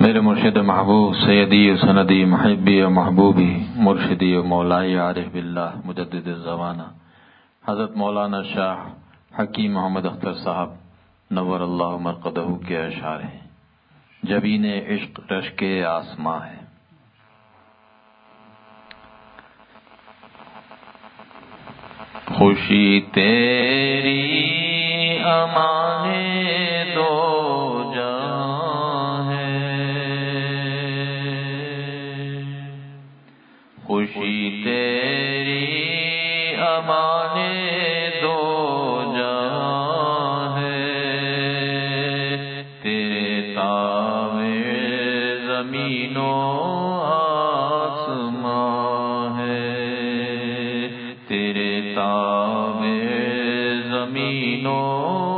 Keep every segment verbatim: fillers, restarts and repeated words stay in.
میرے مرشد محبوب سیدی و سندی محبی و محبوبی مرشدی و مولائی عارف باللہ مجدد الزمانہ حضرت مولانا شاہ حکیم محمد اختر صاحب نور اللہ مرقدہ کے اشعار ہیں۔ جبین عشق رشک آسماں ہے۔ خوشی تیری امانے دو جہاں ہے، خوشی تیری امانے دو جہاں ہے، تیرے تابع زمین و آسماں ہے، تیرے تابع زمین و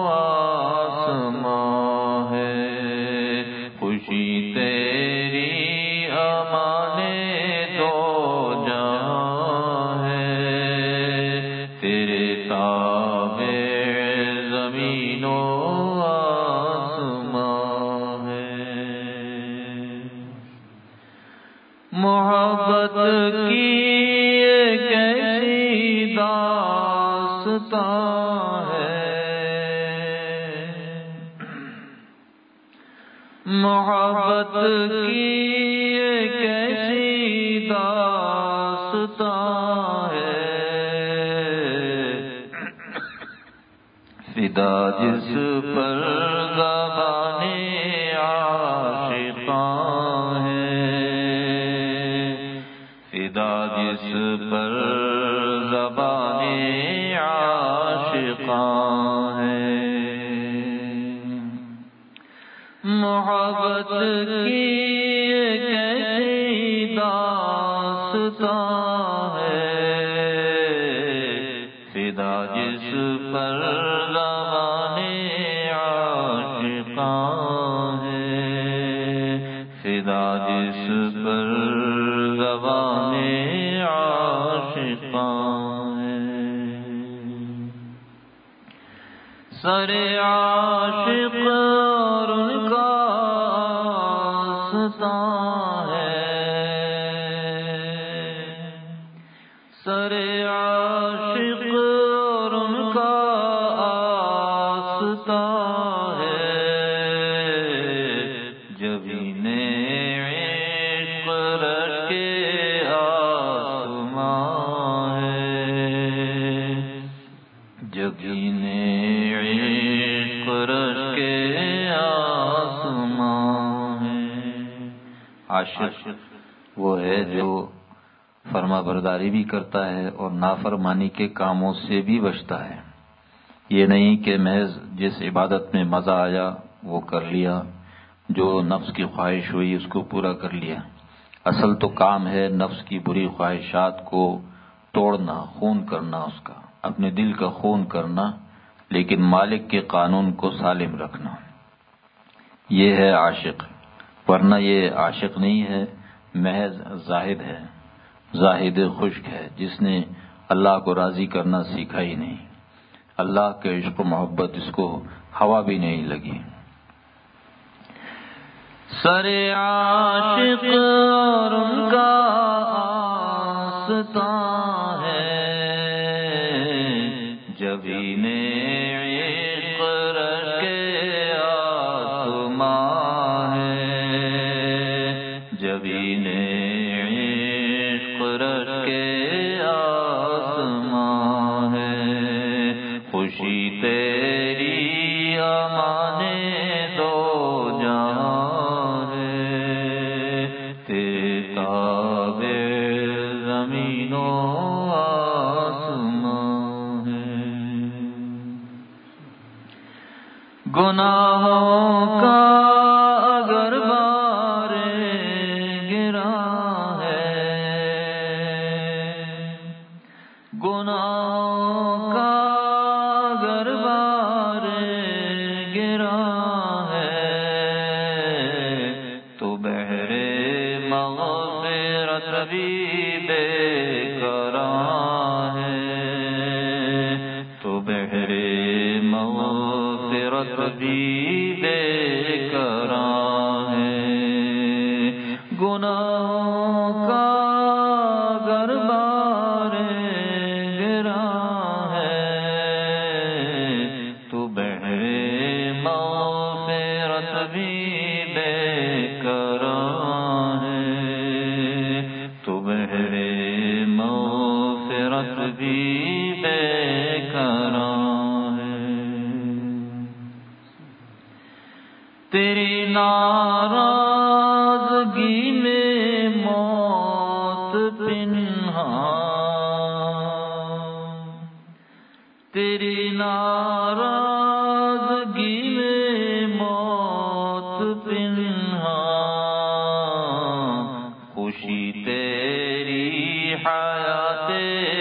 آسماں ہے، خوشی تیری امانے دو جہاں ہے، تیرے تابع زمین و آسماں ہے۔ محبت کی ایک ایسی داستاں ہے، محبت کی ایک ایسی داستاں ہے، فدا جس پر زبانِ عاشقاں ہے، فدا جس پر زبانِ عاشقاں ہے، محبت کی ایک ایسی داستاں ہے، فدا جس پر زبانِ عاشقاں ہے، فدا جس پر زبانِ عاشقاں ہے، سر عاشق اور ان کا آستاں ہے، سر عاشق اور ان کا آستاں ہے، جبین عشق رشک آسماں ہے، جبین عشق رشک آسماں ہے۔ عاشق وہ ہے جو فرما برداری بھی کرتا ہے اور نافرمانی کے کاموں سے بھی بچتا ہے۔ یہ نہیں کہ محض جس عبادت میں مزہ آیا وہ کر لیا، جو نفس کی خواہش ہوئی اس کو پورا کر لیا۔ اصل تو کام ہے نفس کی بری خواہشات کو توڑنا، خون کرنا، اس کا اپنے دل کا خون کرنا، لیکن مالک کے قانون کو سالم رکھنا۔ یہ ہے عاشق، ورنہ یہ عاشق نہیں ہے، محض زاہد ہے، زاہد خشک ہے جس نے اللہ کو راضی کرنا سیکھا ہی نہیں، اللہ کے عشق و محبت اس کو ہوا بھی نہیں لگی۔ سر عاشق اور ان کا آستاں ہے، جبین عشق رشک آسماں ہے، جبین عشق رشک آسماں ہے، خوشی تیری امانے دو جہاں ہے، تیرے تابع زمین و آسماں ہے۔ گناہوں کا اگر بار گراں ہے، گناہوں کا اگر بار گراں ہے، تو بحر مغفرت بھی بے کراں ہے، تو بحر مغفرت بھی بے کراں ہے، گناہوں کا گر بار گرا ہے تو بحر مغفرت بھی بے قرار ہے تو بحر مغفرت بھی بے قرار ہے تیری ناراضگی میں موت پنہاں تیری ناراضگی میں موت پنہاں خوشی تیری حیات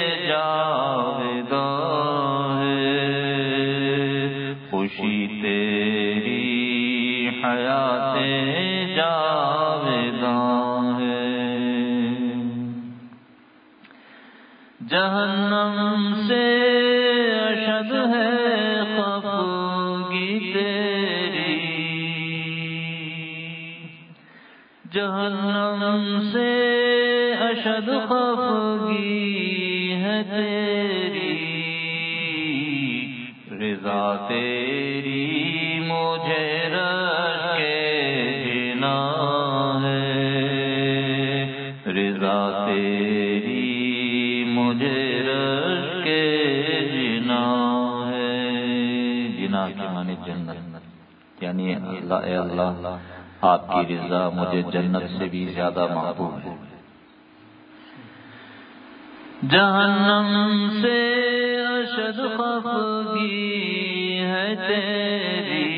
جاوداں ہے خوشی تیری حیات جاوداں ہے جہنم سے اشد ہے خفگی تیری جہنم سے اشد خفگی ہے تیری رضا تیری مجھے رش کے جنا ہے رضا تیری مجھے رش کے جنا ہے جنا کی معنی جنت یعنی اللہ اے اللہ آپ کی رضا مجھے جنت سے بھی زیادہ محبوب ہے جہنم سے اشد خفگی ہے تیری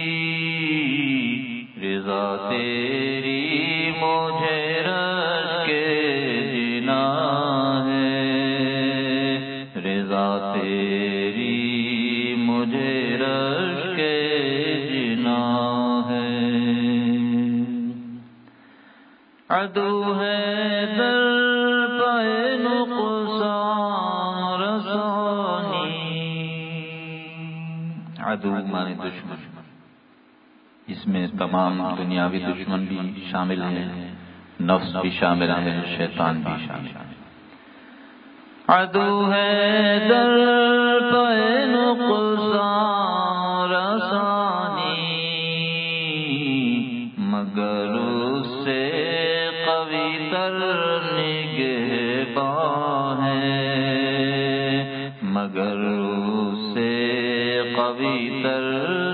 رضا تیری مجھے رش کے جنا ہے رضا تیری مجھے رش کے جنا ہے عدو ہے در پائے نقصان رسانی عدو مانے دشمن اس میں تمام دنیاوی دشمن بھی شامل ہیں نفس بھی شامل ہے شیطان بھی شامل ہے عدو ہے در پائے نقصان رسانی مگر اس سے قوی تر نگہباں ہے مگر اس سے قوی تر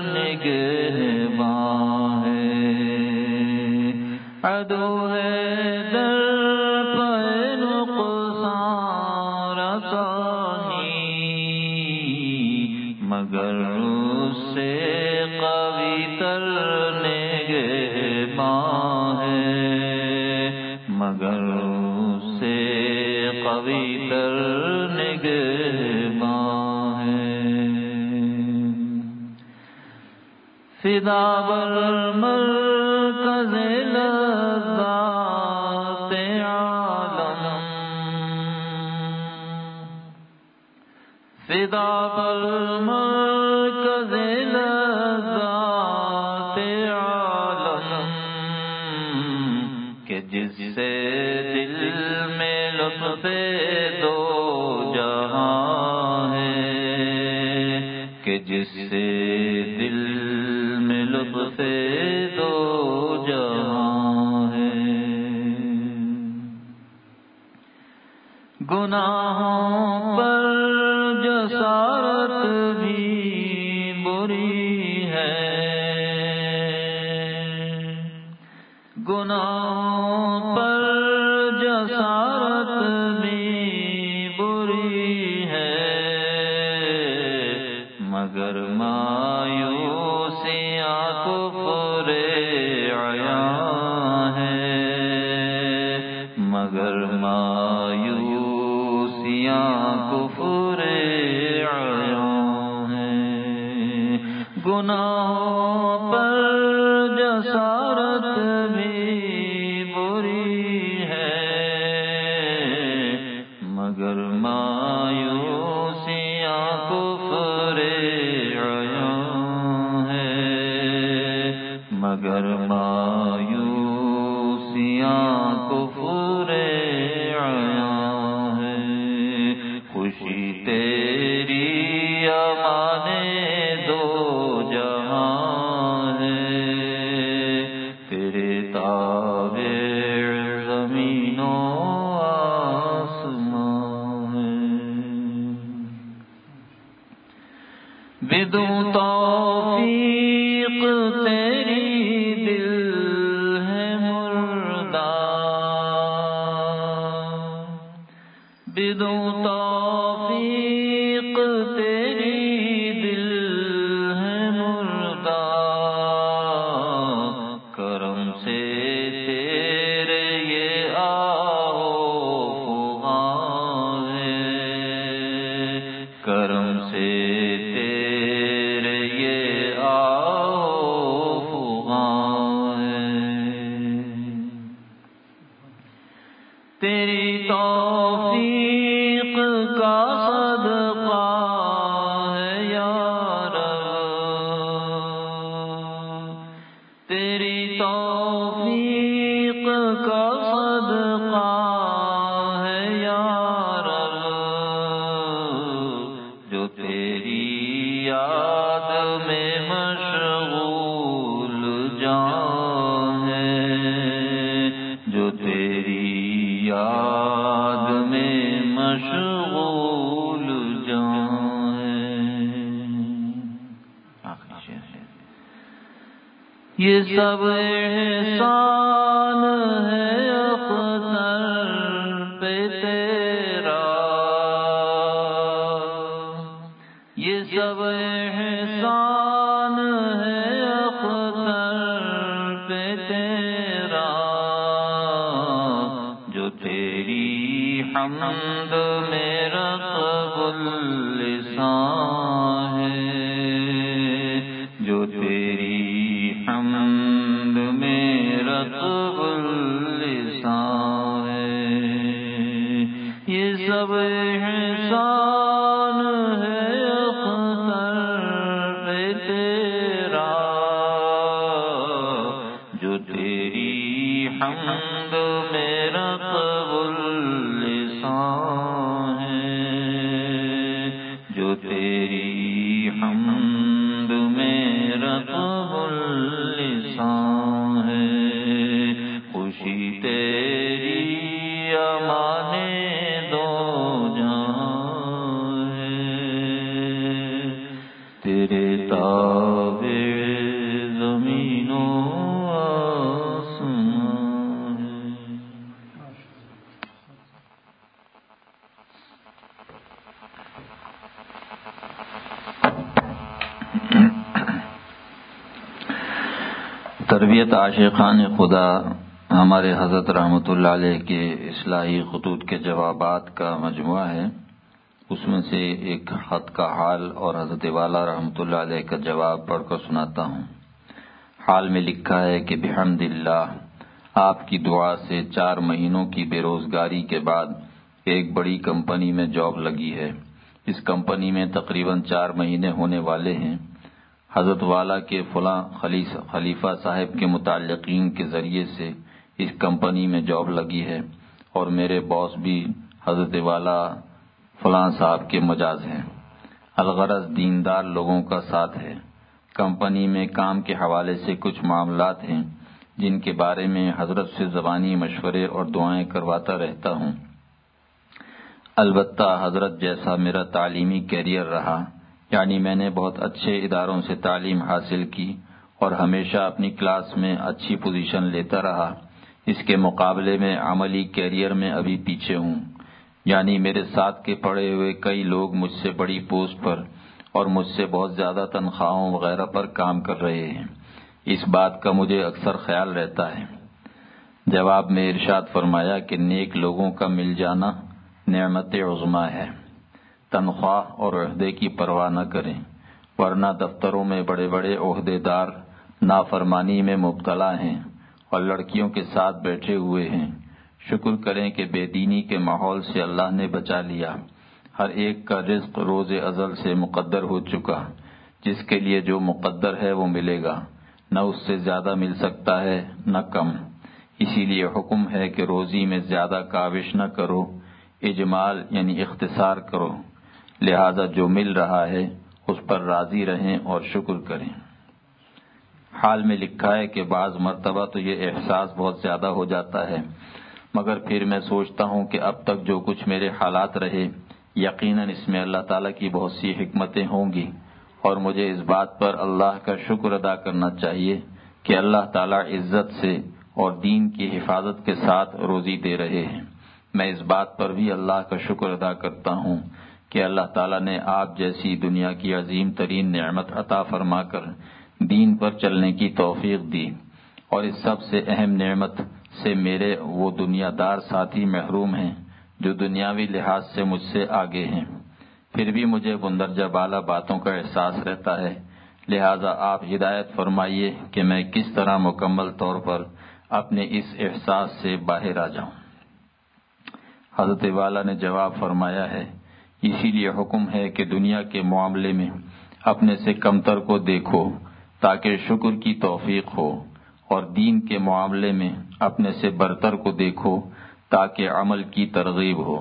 نگہباں ہے عدو ہے در پائے نقصان رسانی مگر اس سے قوی تر نگہباں ہے مگر اس سے قوی تر نگہباں ہے فدا بر مرکز لذات عالم فدا بر مرکز لذات عالم کہ جس سے دل میں لطف دو جہاں ہے کہ جس سے دل میں لطف دو جہاں ہے گناہوں پر جسارت بھی بری ہے گناہوں پر جسارت بھی بری ہے مگر مایوسیاں کفر عیاں ہے مگر مایوسیاں کفر عیاں ہے گناہوں پر جسارت بھی بری ہے مگر مایوسیاں کفر عیاں ہے مگر مایوسیاں کفر عیاں ہے، خوشی تیری امان دو جہاں ہے، تیرے تابع زمین و آسمان ہے، بدوں توفیق تیری دل ہے مردہ، بدوں توفیق تیری دل ہے مردہ، کرم سے تیرے یہ آہو فغاں ہے، کرم سے تیرے یہ آہو فغاں ہے، تیری توفیق کا صدقہ ہے یا رب، تیری توفیق کا صدقہ ہے یا رب، جو تیری یاد میں مشغول جان ہے، جو تیری یاد میں مشغول جان ہے۔ آخری شعر ہے، یہ سب احسان ہے اختر پہ تیرا، یہ سب احسان ہے اختر پہ تیرا، جو تیری حمد میرا قبل لسان ہے، جو تیری حمد میرا قبل لسان ہے، یہ سب احسان ہے اختر پہ تیرا، جو تیری حمد میرا قبل لسان ہے، جو تیری حمد میرا قبل لسان ہے، خوشی تیری امان دو جہاں ہے، تیرے تابع زمین و آسمان ہے۔ تربیت عاشقان خدا ہمارے حضرت رحمۃ اللہ علیہ کے اصلاحی خطوط کے جوابات کا مجموعہ ہے، اس میں سے ایک خط کا حال اور حضرت والا رحمۃ اللہ علیہ کا جواب پڑھ کر سناتا ہوں۔ حال میں لکھا ہے کہ بحمد اللہ، آپ کی دعا سے چار مہینوں کی بے روزگاری کے بعد ایک بڑی کمپنی میں جاب لگی ہے۔ اس کمپنی میں تقریباً چار مہینے ہونے والے ہیں۔ حضرت والا کے فلاں خلیفہ صاحب کے متعلقین کے ذریعے سے اس کمپنی میں جاب لگی ہے، اور میرے باس بھی حضرت والا فلاں صاحب کے مجاز ہیں۔ الغرض دیندار لوگوں کا ساتھ ہے۔ کمپنی میں کام کے حوالے سے کچھ معاملات ہیں جن کے بارے میں حضرت سے زبانی مشورے اور دعائیں کرواتا رہتا ہوں۔ البتہ حضرت جیسا میرا تعلیمی کیریئر رہا، یعنی میں نے بہت اچھے اداروں سے تعلیم حاصل کی اور ہمیشہ اپنی کلاس میں اچھی پوزیشن لیتا رہا، اس کے مقابلے میں عملی کیریئر میں ابھی پیچھے ہوں۔ یعنی میرے ساتھ کے پڑھے ہوئے کئی لوگ مجھ سے بڑی پوسٹ پر اور مجھ سے بہت زیادہ تنخواہوں وغیرہ پر کام کر رہے ہیں۔ اس بات کا مجھے اکثر خیال رہتا ہے۔ جواب میں ارشاد فرمایا کہ نیک لوگوں کا مل جانا نعمت عظمیٰ ہے۔ تنخواہ اور عہدے کی پرواہ نہ کریں، ورنہ دفتروں میں بڑے بڑے عہدے دار نافرمانی میں مبتلا ہیں اور لڑکیوں کے ساتھ بیٹھے ہوئے ہیں۔ شکر کریں کہ بے دینی کے ماحول سے اللہ نے بچا لیا۔ ہر ایک کا رزق روز ازل سے مقدر ہو چکا، جس کے لیے جو مقدر ہے وہ ملے گا، نہ اس سے زیادہ مل سکتا ہے نہ کم۔ اسی لیے حکم ہے کہ روزی میں زیادہ کاوش نہ کرو، اجمال یعنی اختصار کرو، لہذا جو مل رہا ہے اس پر راضی رہیں اور شکر کریں۔ حال میں لکھا ہے کہ بعض مرتبہ تو یہ احساس بہت زیادہ ہو جاتا ہے، مگر پھر میں سوچتا ہوں کہ اب تک جو کچھ میرے حالات رہے یقیناً اس میں اللہ تعالیٰ کی بہت سی حکمتیں ہوں گی، اور مجھے اس بات پر اللہ کا شکر ادا کرنا چاہیے کہ اللہ تعالیٰ عزت سے اور دین کی حفاظت کے ساتھ روزی دے رہے ہیں۔ میں اس بات پر بھی اللہ کا شکر ادا کرتا ہوں کہ اللہ تعالیٰ نے آپ جیسی دنیا کی عظیم ترین نعمت عطا فرما کر دین پر چلنے کی توفیق دی، اور اس سب سے اہم نعمت سے میرے وہ دنیا دار ساتھی محروم ہیں جو دنیاوی لحاظ سے مجھ سے آگے ہیں۔ پھر بھی مجھے مندرجہ بالا باتوں کا احساس رہتا ہے، لہذا آپ ہدایت فرمائیے کہ میں کس طرح مکمل طور پر اپنے اس احساس سے باہر آ جاؤں۔ حضرت والا نے جواب فرمایا ہے، اسی لیے حکم ہے کہ دنیا کے معاملے میں اپنے سے کمتر کو دیکھو تاکہ شکر کی توفیق ہو، اور دین کے معاملے میں اپنے سے برتر کو دیکھو تاکہ عمل کی ترغیب ہو۔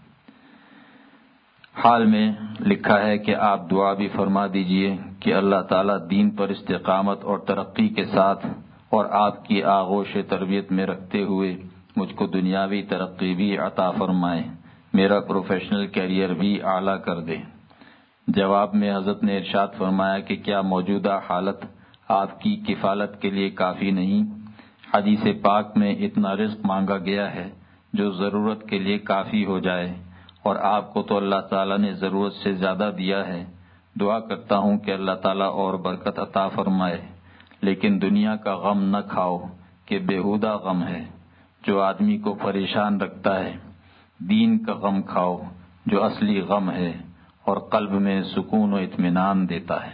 حال میں لکھا ہے کہ آپ دعا بھی فرما دیجئے کہ اللہ تعالیٰ دین پر استقامت اور ترقی کے ساتھ اور آپ کی آغوش تربیت میں رکھتے ہوئے مجھ کو دنیاوی ترقی بھی عطا فرمائے، میرا پروفیشنل کیریئر بھی اعلیٰ کر دے۔ جواب میں حضرت نے ارشاد فرمایا کہ کیا موجودہ حالت آپ کی کفالت کے لیے کافی نہیں؟ حدیث پاک میں اتنا رزق مانگا گیا ہے جو ضرورت کے لیے کافی ہو جائے، اور آپ کو تو اللہ تعالیٰ نے ضرورت سے زیادہ دیا ہے۔ دعا کرتا ہوں کہ اللہ تعالیٰ اور برکت عطا فرمائے، لیکن دنیا کا غم نہ کھاؤ کہ بیہودہ غم ہے جو آدمی کو پریشان رکھتا ہے، دین کا غم کھاؤ جو اصلی غم ہے اور قلب میں سکون و اطمینان دیتا ہے۔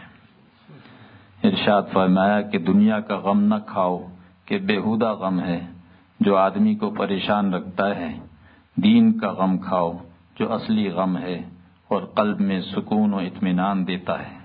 ارشاد فرمایا کہ دنیا کا غم نہ کھاؤ کہ بیہودہ غم ہے جو آدمی کو پریشان رکھتا ہے، دین کا غم کھاؤ جو اصلی غم ہے اور قلب میں سکون و اطمینان دیتا ہے۔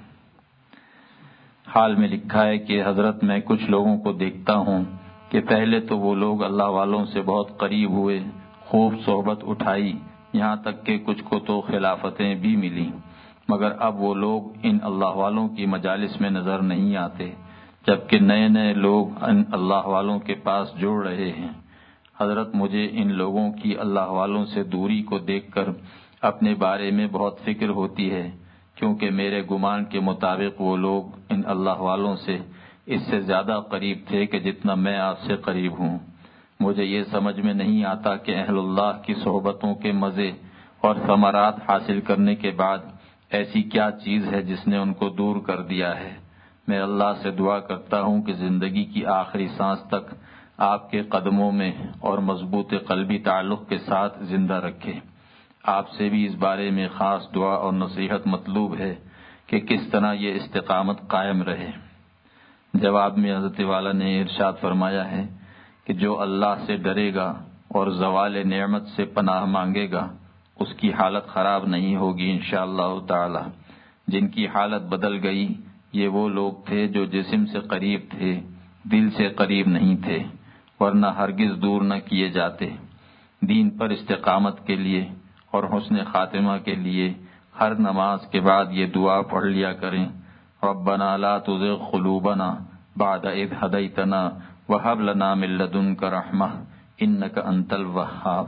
حال میں لکھا ہے کہ حضرت میں کچھ لوگوں کو دیکھتا ہوں کہ پہلے تو وہ لوگ اللہ والوں سے بہت قریب ہوئے، خوب صحبت اٹھائی، یہاں تک کہ کچھ کو تو خلافتیں بھی ملیں، مگر اب وہ لوگ ان اللہ والوں کی مجالس میں نظر نہیں آتے، جبکہ نئے نئے لوگ ان اللہ والوں کے پاس جڑ رہے ہیں۔ حضرت مجھے ان لوگوں کی اللہ والوں سے دوری کو دیکھ کر اپنے بارے میں بہت فکر ہوتی ہے، کیونکہ میرے گمان کے مطابق وہ لوگ ان اللہ والوں سے اس سے زیادہ قریب تھے کہ جتنا میں آپ سے قریب ہوں۔ مجھے یہ سمجھ میں نہیں آتا کہ اہل اللہ کی صحبتوں کے مزے اور ثمرات حاصل کرنے کے بعد ایسی کیا چیز ہے جس نے ان کو دور کر دیا ہے۔ میں اللہ سے دعا کرتا ہوں کہ زندگی کی آخری سانس تک آپ کے قدموں میں اور مضبوط قلبی تعلق کے ساتھ زندہ رکھے۔ آپ سے بھی اس بارے میں خاص دعا اور نصیحت مطلوب ہے کہ کس طرح یہ استقامت قائم رہے۔ جواب میں حضرت والا نے ارشاد فرمایا ہے کہ جو اللہ سے ڈرے گا اور زوال نعمت سے پناہ مانگے گا اس کی حالت خراب نہیں ہوگی انشاءاللہ تعالی۔ جن کی حالت بدل گئی یہ وہ لوگ تھے جو جسم سے قریب تھے، دل سے قریب نہیں تھے، ورنہ ہرگز دور نہ کیے جاتے۔ دین پر استقامت کے لیے اور حسن خاتمہ کے لیے ہر نماز کے بعد یہ دعا پڑھ لیا کریں، ربنا لا تزغ قلوبنا بعد اذ ہدیتنا وہب لنا من لدنک رحمہ انک انت الوہاب۔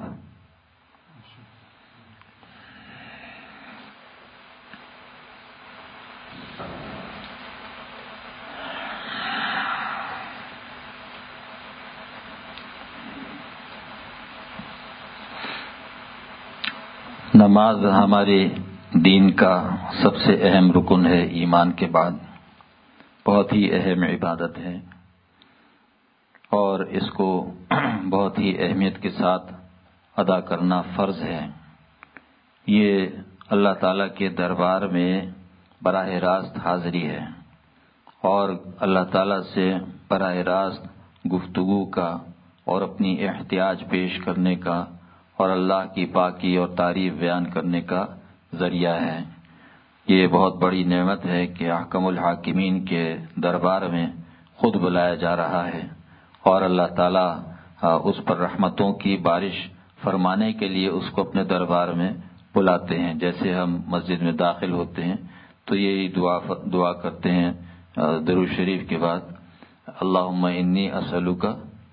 نماز ہمارے دین کا سب سے اہم رکن ہے، ایمان کے بعد بہت ہی اہم عبادت ہے، اور اس کو بہت ہی اہمیت کے ساتھ ادا کرنا فرض ہے۔ یہ اللہ تعالیٰ کے دربار میں براہ راست حاضری ہے، اور اللہ تعالیٰ سے براہ راست گفتگو کا اور اپنی احتیاج پیش کرنے کا اور اللہ کی پاکی اور تعریف بیان کرنے کا ذریعہ ہے۔ یہ بہت بڑی نعمت ہے کہ احکم الحاکمین کے دربار میں خود بلایا جا رہا ہے، اور اللہ تعالیٰ اس پر رحمتوں کی بارش فرمانے کے لیے اس کو اپنے دربار میں بلاتے ہیں. جیسے ہم مسجد میں داخل ہوتے ہیں تو یہی دعا دعا کرتے ہیں درود شریف کے بعد, اللہم انی اسألک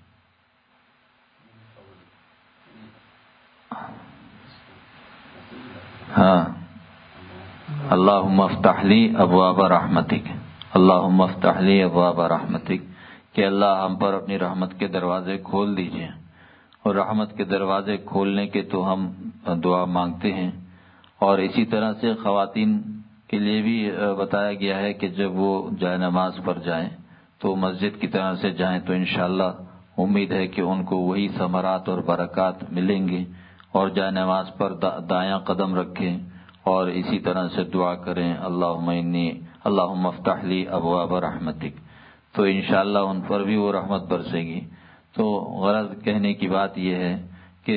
ہاں اللہم افتح لی ابواب رحمتک, اللہم افتح لی ابواب رحمتک, کہ اللہ ہم پر اپنی رحمت کے دروازے کھول دیجئے. اور رحمت کے دروازے کھولنے کے تو ہم دعا مانگتے ہیں. اور اسی طرح سے خواتین کے لیے بھی بتایا گیا ہے کہ جب وہ جائے نماز پر جائیں تو مسجد کی طرح سے جائیں تو انشاءاللہ امید ہے کہ ان کو وہی ثمرات اور برکات ملیں گے. اور جائے نماز پر دایاں قدم رکھیں اور اسی طرح سے دعا کریں اللہم انی اللہم افتح لی ابواب رحمتک, تو انشاءاللہ ان پر بھی وہ رحمت برسے گی. تو غرض کہنے کی بات یہ ہے کہ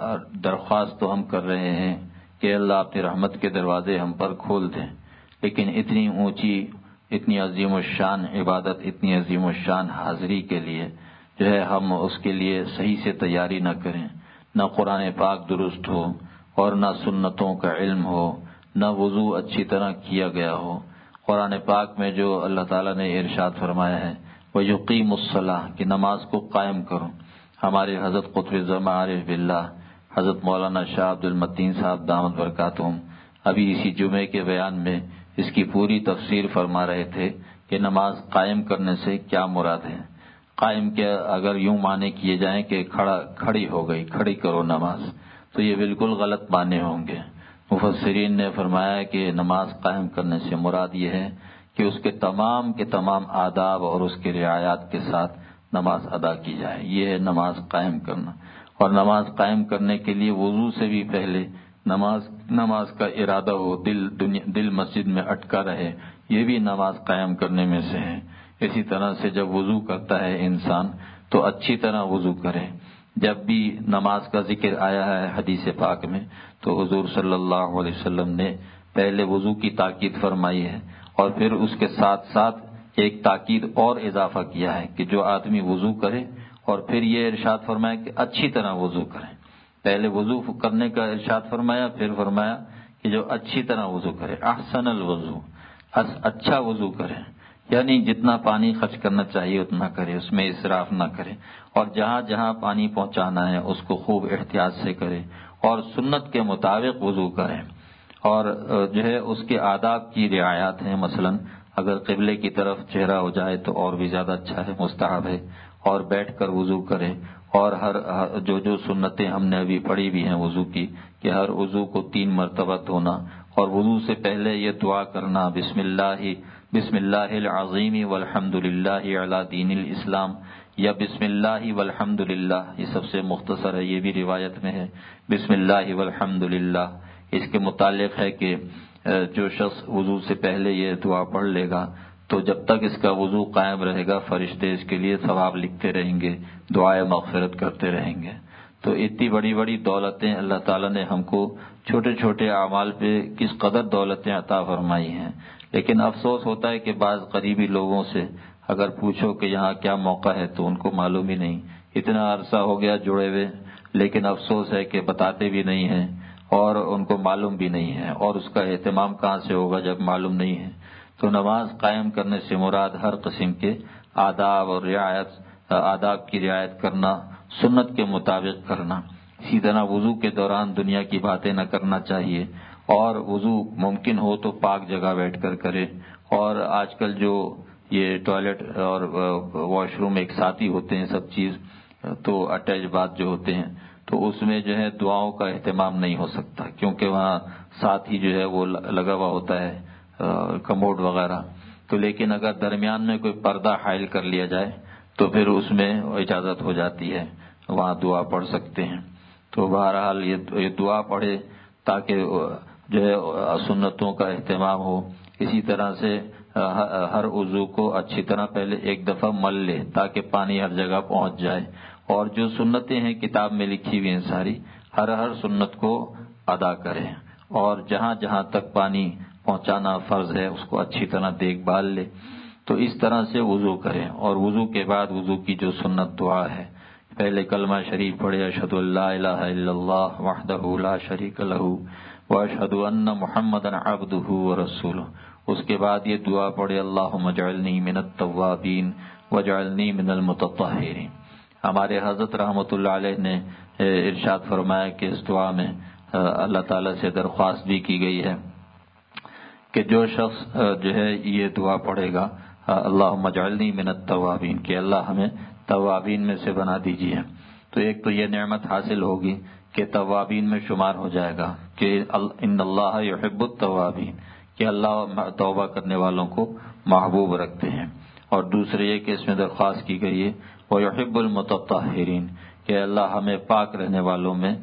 درخواست تو ہم کر رہے ہیں کہ اللہ اپنی رحمت کے دروازے ہم پر کھول دیں, لیکن اتنی اونچی اتنی عظیم الشان عبادت, اتنی عظیم الشان حاضری کے لیے جو ہے ہم اس کے لیے صحیح سے تیاری نہ کریں, نہ قرآن پاک درست ہو اور نہ سنتوں کا علم ہو, نہ وضو اچھی طرح کیا گیا ہو. قرآن پاک میں جو اللہ تعالیٰ نے ارشاد فرمایا ہے وَيُقِيمُ الصَّلَاةَ کہ نماز کو قائم کرو. ہمارے حضرت قطب زمان عارف باللہ حضرت مولانا شاہ عبد المتین صاحب دامت برکاتہم ابھی اسی جمعے کے بیان میں اس کی پوری تفسیر فرما رہے تھے کہ نماز قائم کرنے سے کیا مراد ہے. قائم کے اگر یوں معنی کیے جائیں کہ کھڑا کھڑی ہو گئی, کھڑی کرو نماز, تو یہ بالکل غلط معنی ہوں گے. مفسرین نے فرمایا کہ نماز قائم کرنے سے مراد یہ ہے کہ اس کے تمام کے تمام آداب اور اس کے رعایات کے ساتھ نماز ادا کی جائے, یہ ہے نماز قائم کرنا. اور نماز قائم کرنے کے لیے وضو سے بھی پہلے نماز نماز کا ارادہ ہو, دل دنیا دل مسجد میں اٹکا رہے, یہ بھی نماز قائم کرنے میں سے ہے. اسی طرح سے جب وضو کرتا ہے انسان تو اچھی طرح وضو کرے. جب بھی نماز کا ذکر آیا ہے حدیث پاک میں تو حضور صلی اللہ علیہ وسلم نے پہلے وضو کی تاکید فرمائی ہے اور پھر اس کے ساتھ ساتھ ایک تاکید اور اضافہ کیا ہے کہ جو آدمی وضو کرے, اور پھر یہ ارشاد فرمایا کہ اچھی طرح وضو کرے. پہلے وضو کرنے کا ارشاد فرمایا, پھر فرمایا کہ جو اچھی طرح وضو کرے, احسن الوضو, اچھا وضو کرے, یعنی جتنا پانی خرچ کرنا چاہیے اتنا کرے, اس میں اسراف نہ کرے, اور جہاں جہاں پانی پہنچانا ہے اس کو خوب احتیاط سے کرے اور سنت کے مطابق وضو کرے. اور جو ہے اس کے آداب کی رعایات ہیں, مثلا اگر قبلے کی طرف چہرہ ہو جائے تو اور بھی زیادہ اچھا ہے, مستحب ہے, اور بیٹھ کر وضو کرے. اور ہر جو جو سنتیں ہم نے ابھی پڑھی بھی ہیں وضو کی کہ ہر وضو کو تین مرتبہ دھونا, اور وضو سے پہلے یہ دعا کرنا بسم اللہ بسم اللہ العظیم والحمد للہ علی دین الاسلام, یا بسم اللہ والحمد للہ, یہ سب سے مختصر ہے, یہ بھی روایت میں ہے بسم اللہ والحمد للہ. اس کے متعلق ہے کہ جو شخص وضو سے پہلے یہ دعا پڑھ لے گا تو جب تک اس کا وضو قائم رہے گا فرشتے اس کے لیے ثواب لکھتے رہیں گے, دعائے مغفرت کرتے رہیں گے. تو اتنی بڑی بڑی دولتیں اللہ تعالیٰ نے ہم کو چھوٹے چھوٹے اعمال پہ کس قدر دولتیں عطا فرمائی ہیں. لیکن افسوس ہوتا ہے کہ بعض قریبی لوگوں سے اگر پوچھو کہ یہاں کیا موقع ہے تو ان کو معلوم ہی نہیں. اتنا عرصہ ہو گیا جڑے ہوئے, لیکن افسوس ہے کہ بتاتے بھی نہیں ہیں اور ان کو معلوم بھی نہیں ہے, اور اس کا اہتمام کہاں سے ہوگا جب معلوم نہیں ہے. تو نماز قائم کرنے سے مراد ہر قسم کے آداب اور رعایت آداب کی رعایت کرنا, سنت کے مطابق کرنا. اسی طرح وضو کے دوران دنیا کی باتیں نہ کرنا چاہیے, اور وضو ممکن ہو تو پاک جگہ بیٹھ کر کرے. اور آج کل جو یہ ٹوائلٹ اور واش روم ایک ساتھ ہی ہوتے ہیں سب چیز, تو اٹیچ باتھ جو ہوتے ہیں, تو اس میں جو ہے دعاؤں کا اہتمام نہیں ہو سکتا کیونکہ وہاں ساتھ ہی جو ہے وہ لگا ہوا ہوتا ہے کموڈ وغیرہ. تو لیکن اگر درمیان میں کوئی پردہ حائل کر لیا جائے تو پھر اس میں اجازت ہو جاتی ہے, وہاں دعا پڑھ سکتے ہیں. تو بہرحال یہ دعا پڑھے تاکہ جو ہے سنتوں کا اہتمام ہو. اسی طرح سے ہر عضو کو اچھی طرح پہلے ایک دفعہ مل لے تاکہ پانی ہر جگہ پہنچ جائے, اور جو سنتیں ہیں کتاب میں لکھی ہوئی ہیں ساری, ہر ہر سنت کو ادا کریں, اور جہاں جہاں تک پانی پہنچانا فرض ہے اس کو اچھی طرح دیکھ بھال لے. تو اس طرح سے وضو کریں, اور وضو کے بعد وضو کی جو سنت دعا ہے پہلے کلمہ شریف پڑھے، اشہد ان لا الہ الا اللہ وحدہ لا شریک لہ واشہد ان محمدا عبدہ ورسولہ. اس کے بعد یہ دعا پڑھے، اللہم اجعلنی من التوابین واجعلنی من المتطہرین. ہمارے حضرت رحمۃ اللہ علیہ نے ارشاد فرمایا کہ اس دعا میں اللہ تعالیٰ سے درخواست بھی کی گئی ہے کہ جو شخص جو ہے یہ دعا پڑھے گا، اللہم اجعلنی من التوابین، کہ اللہ ہمیں توابین میں سے بنا دیجیے. تو ایک تو یہ نعمت حاصل ہوگی کہ توابین میں شمار ہو جائے گا کہ ان اللہ یحب التوابین، کہ اللہ توبہ کرنے والوں کو محبوب رکھتے ہیں. اور دوسرے یہ کہ اس میں درخواست کی گئی ہے وَيُحِبُّ الْمُتَطَّهِرِينَ، کہ اللہ ہمیں پاک رہنے والوں میں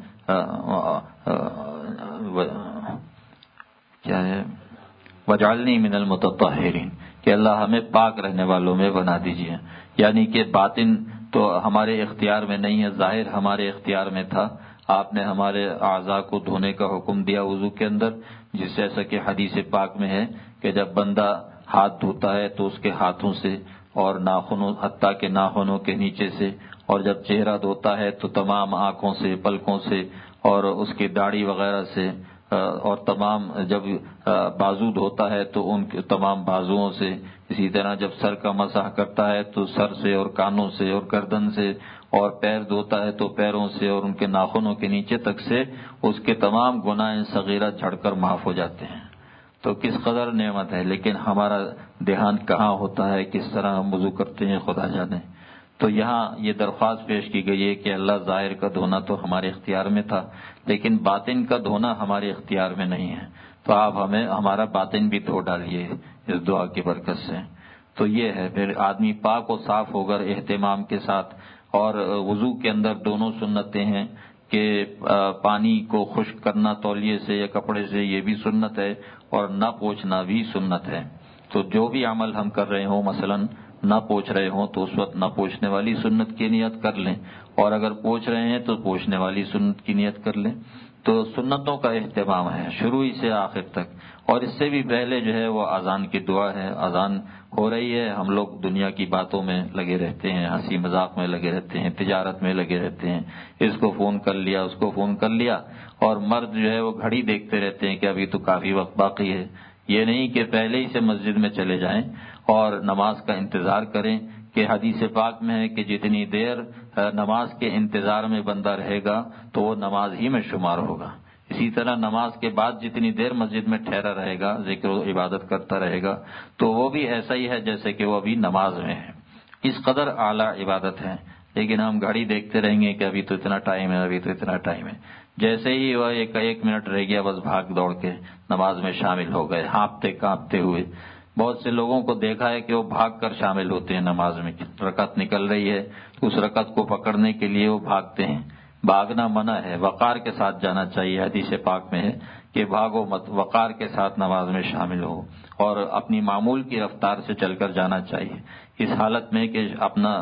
کیا ہے وَاجْعَلْنِي مِنَ الْمُتَطَّهِرِينَ، کہ اللہ ہمیں پاک رہنے والوں میں بنا دیجیے. یعنی کہ باطن تو ہمارے اختیار میں نہیں ہے، ظاہر ہمارے اختیار میں تھا. آپ نے ہمارے اعضاء کو دھونے کا حکم دیا وضو کے اندر، جس جیسا کہ حدیث پاک میں ہے کہ جب بندہ ہاتھ دھوتا ہے تو اس کے ہاتھوں سے اور ناخنوں حتیٰ کہ ناخنوں کے نیچے سے، اور جب چہرہ دھوتا ہے تو تمام آنکھوں سے، پلکوں سے، اور اس کی داڑھی وغیرہ سے، اور تمام جب بازو دھوتا ہے تو ان کے تمام بازوؤں سے. اسی طرح جب سر کا مسح کرتا ہے تو سر سے اور کانوں سے اور گردن سے، اور پیر دھوتا ہے تو پیروں سے اور ان کے ناخنوں کے نیچے تک سے اس کے تمام گناہ صغیرہ جھڑ کر معاف ہو جاتے ہیں. تو کس قدر نعمت ہے، لیکن ہمارا دھیان کہاں ہوتا ہے، کس طرح ہم وضو کرتے ہیں خدا جانے. تو یہاں یہ درخواست پیش کی گئی ہے کہ اللہ ظاہر کا دھونا تو ہمارے اختیار میں تھا، لیکن باطن کا دھونا ہمارے اختیار میں نہیں ہے. تو آپ ہمیں ہمارا باطن بھی دھو ڈالیے اس دعا کی برکت سے. تو یہ ہے پھر آدمی پاک و صاف ہو کر اہتمام کے ساتھ. اور وضو کے اندر دونوں سنتیں ہیں کہ پانی کو خشک کرنا تولیے سے یا کپڑے سے، یہ بھی سنت ہے، اور نہ پوچھنا بھی سنت ہے. تو جو بھی عمل ہم کر رہے ہوں، مثلاً نہ پوچھ رہے ہوں تو اس وقت نہ پوچھنے والی سنت کی نیت کر لیں، اور اگر پوچھ رہے ہیں تو پوچھنے والی سنت کی نیت کر لیں. تو سنتوں کا اہتمام ہے شروع سے آخر تک. اور اس سے بھی پہلے جو ہے وہ اذان کی دعا ہے. اذان ہو رہی ہے، ہم لوگ دنیا کی باتوں میں لگے رہتے ہیں، ہنسی مذاق میں لگے رہتے ہیں، تجارت میں لگے رہتے ہیں، اس کو فون کر لیا اس کو فون کر لیا. اور مرد جو ہے وہ گھڑی دیکھتے رہتے ہیں کہ ابھی تو کافی وقت باقی ہے. یہ نہیں کہ پہلے ہی سے مسجد میں چلے جائیں اور نماز کا انتظار کریں، کہ حدیث پاک میں ہے کہ جتنی دیر نماز کے انتظار میں بندہ رہے گا تو وہ نماز ہی میں شمار ہوگا. اسی طرح نماز کے بعد جتنی دیر مسجد میں ٹھہرا رہے گا، ذکر و عبادت کرتا رہے گا، تو وہ بھی ایسا ہی ہے جیسے کہ وہ ابھی نماز میں ہے. اس قدر اعلیٰ عبادت ہے. لیکن ہم گھڑی دیکھتے رہیں گے کہ ابھی تو اتنا ٹائم ہے، ابھی تو اتنا ٹائم ہے. جیسے ہی وہ ایک ایک منٹ رہ گیا بس بھاگ دوڑ کے نماز میں شامل ہو گئے، ہانپتے کانپتے ہوئے. بہت سے لوگوں کو دیکھا ہے کہ وہ بھاگ کر شامل ہوتے ہیں نماز میں. رکعت نکل رہی ہے تو اس رکعت کو پکڑنے کے لیے وہ بھاگتے ہیں. بھاگنا منع ہے، وقار کے ساتھ جانا چاہیے. حدیث پاک میں ہے کہ بھاگو مت، وقار کے ساتھ نماز میں شامل ہو، اور اپنی معمول کی رفتار سے چل کر جانا چاہیے، اس حالت میں کہ اپنا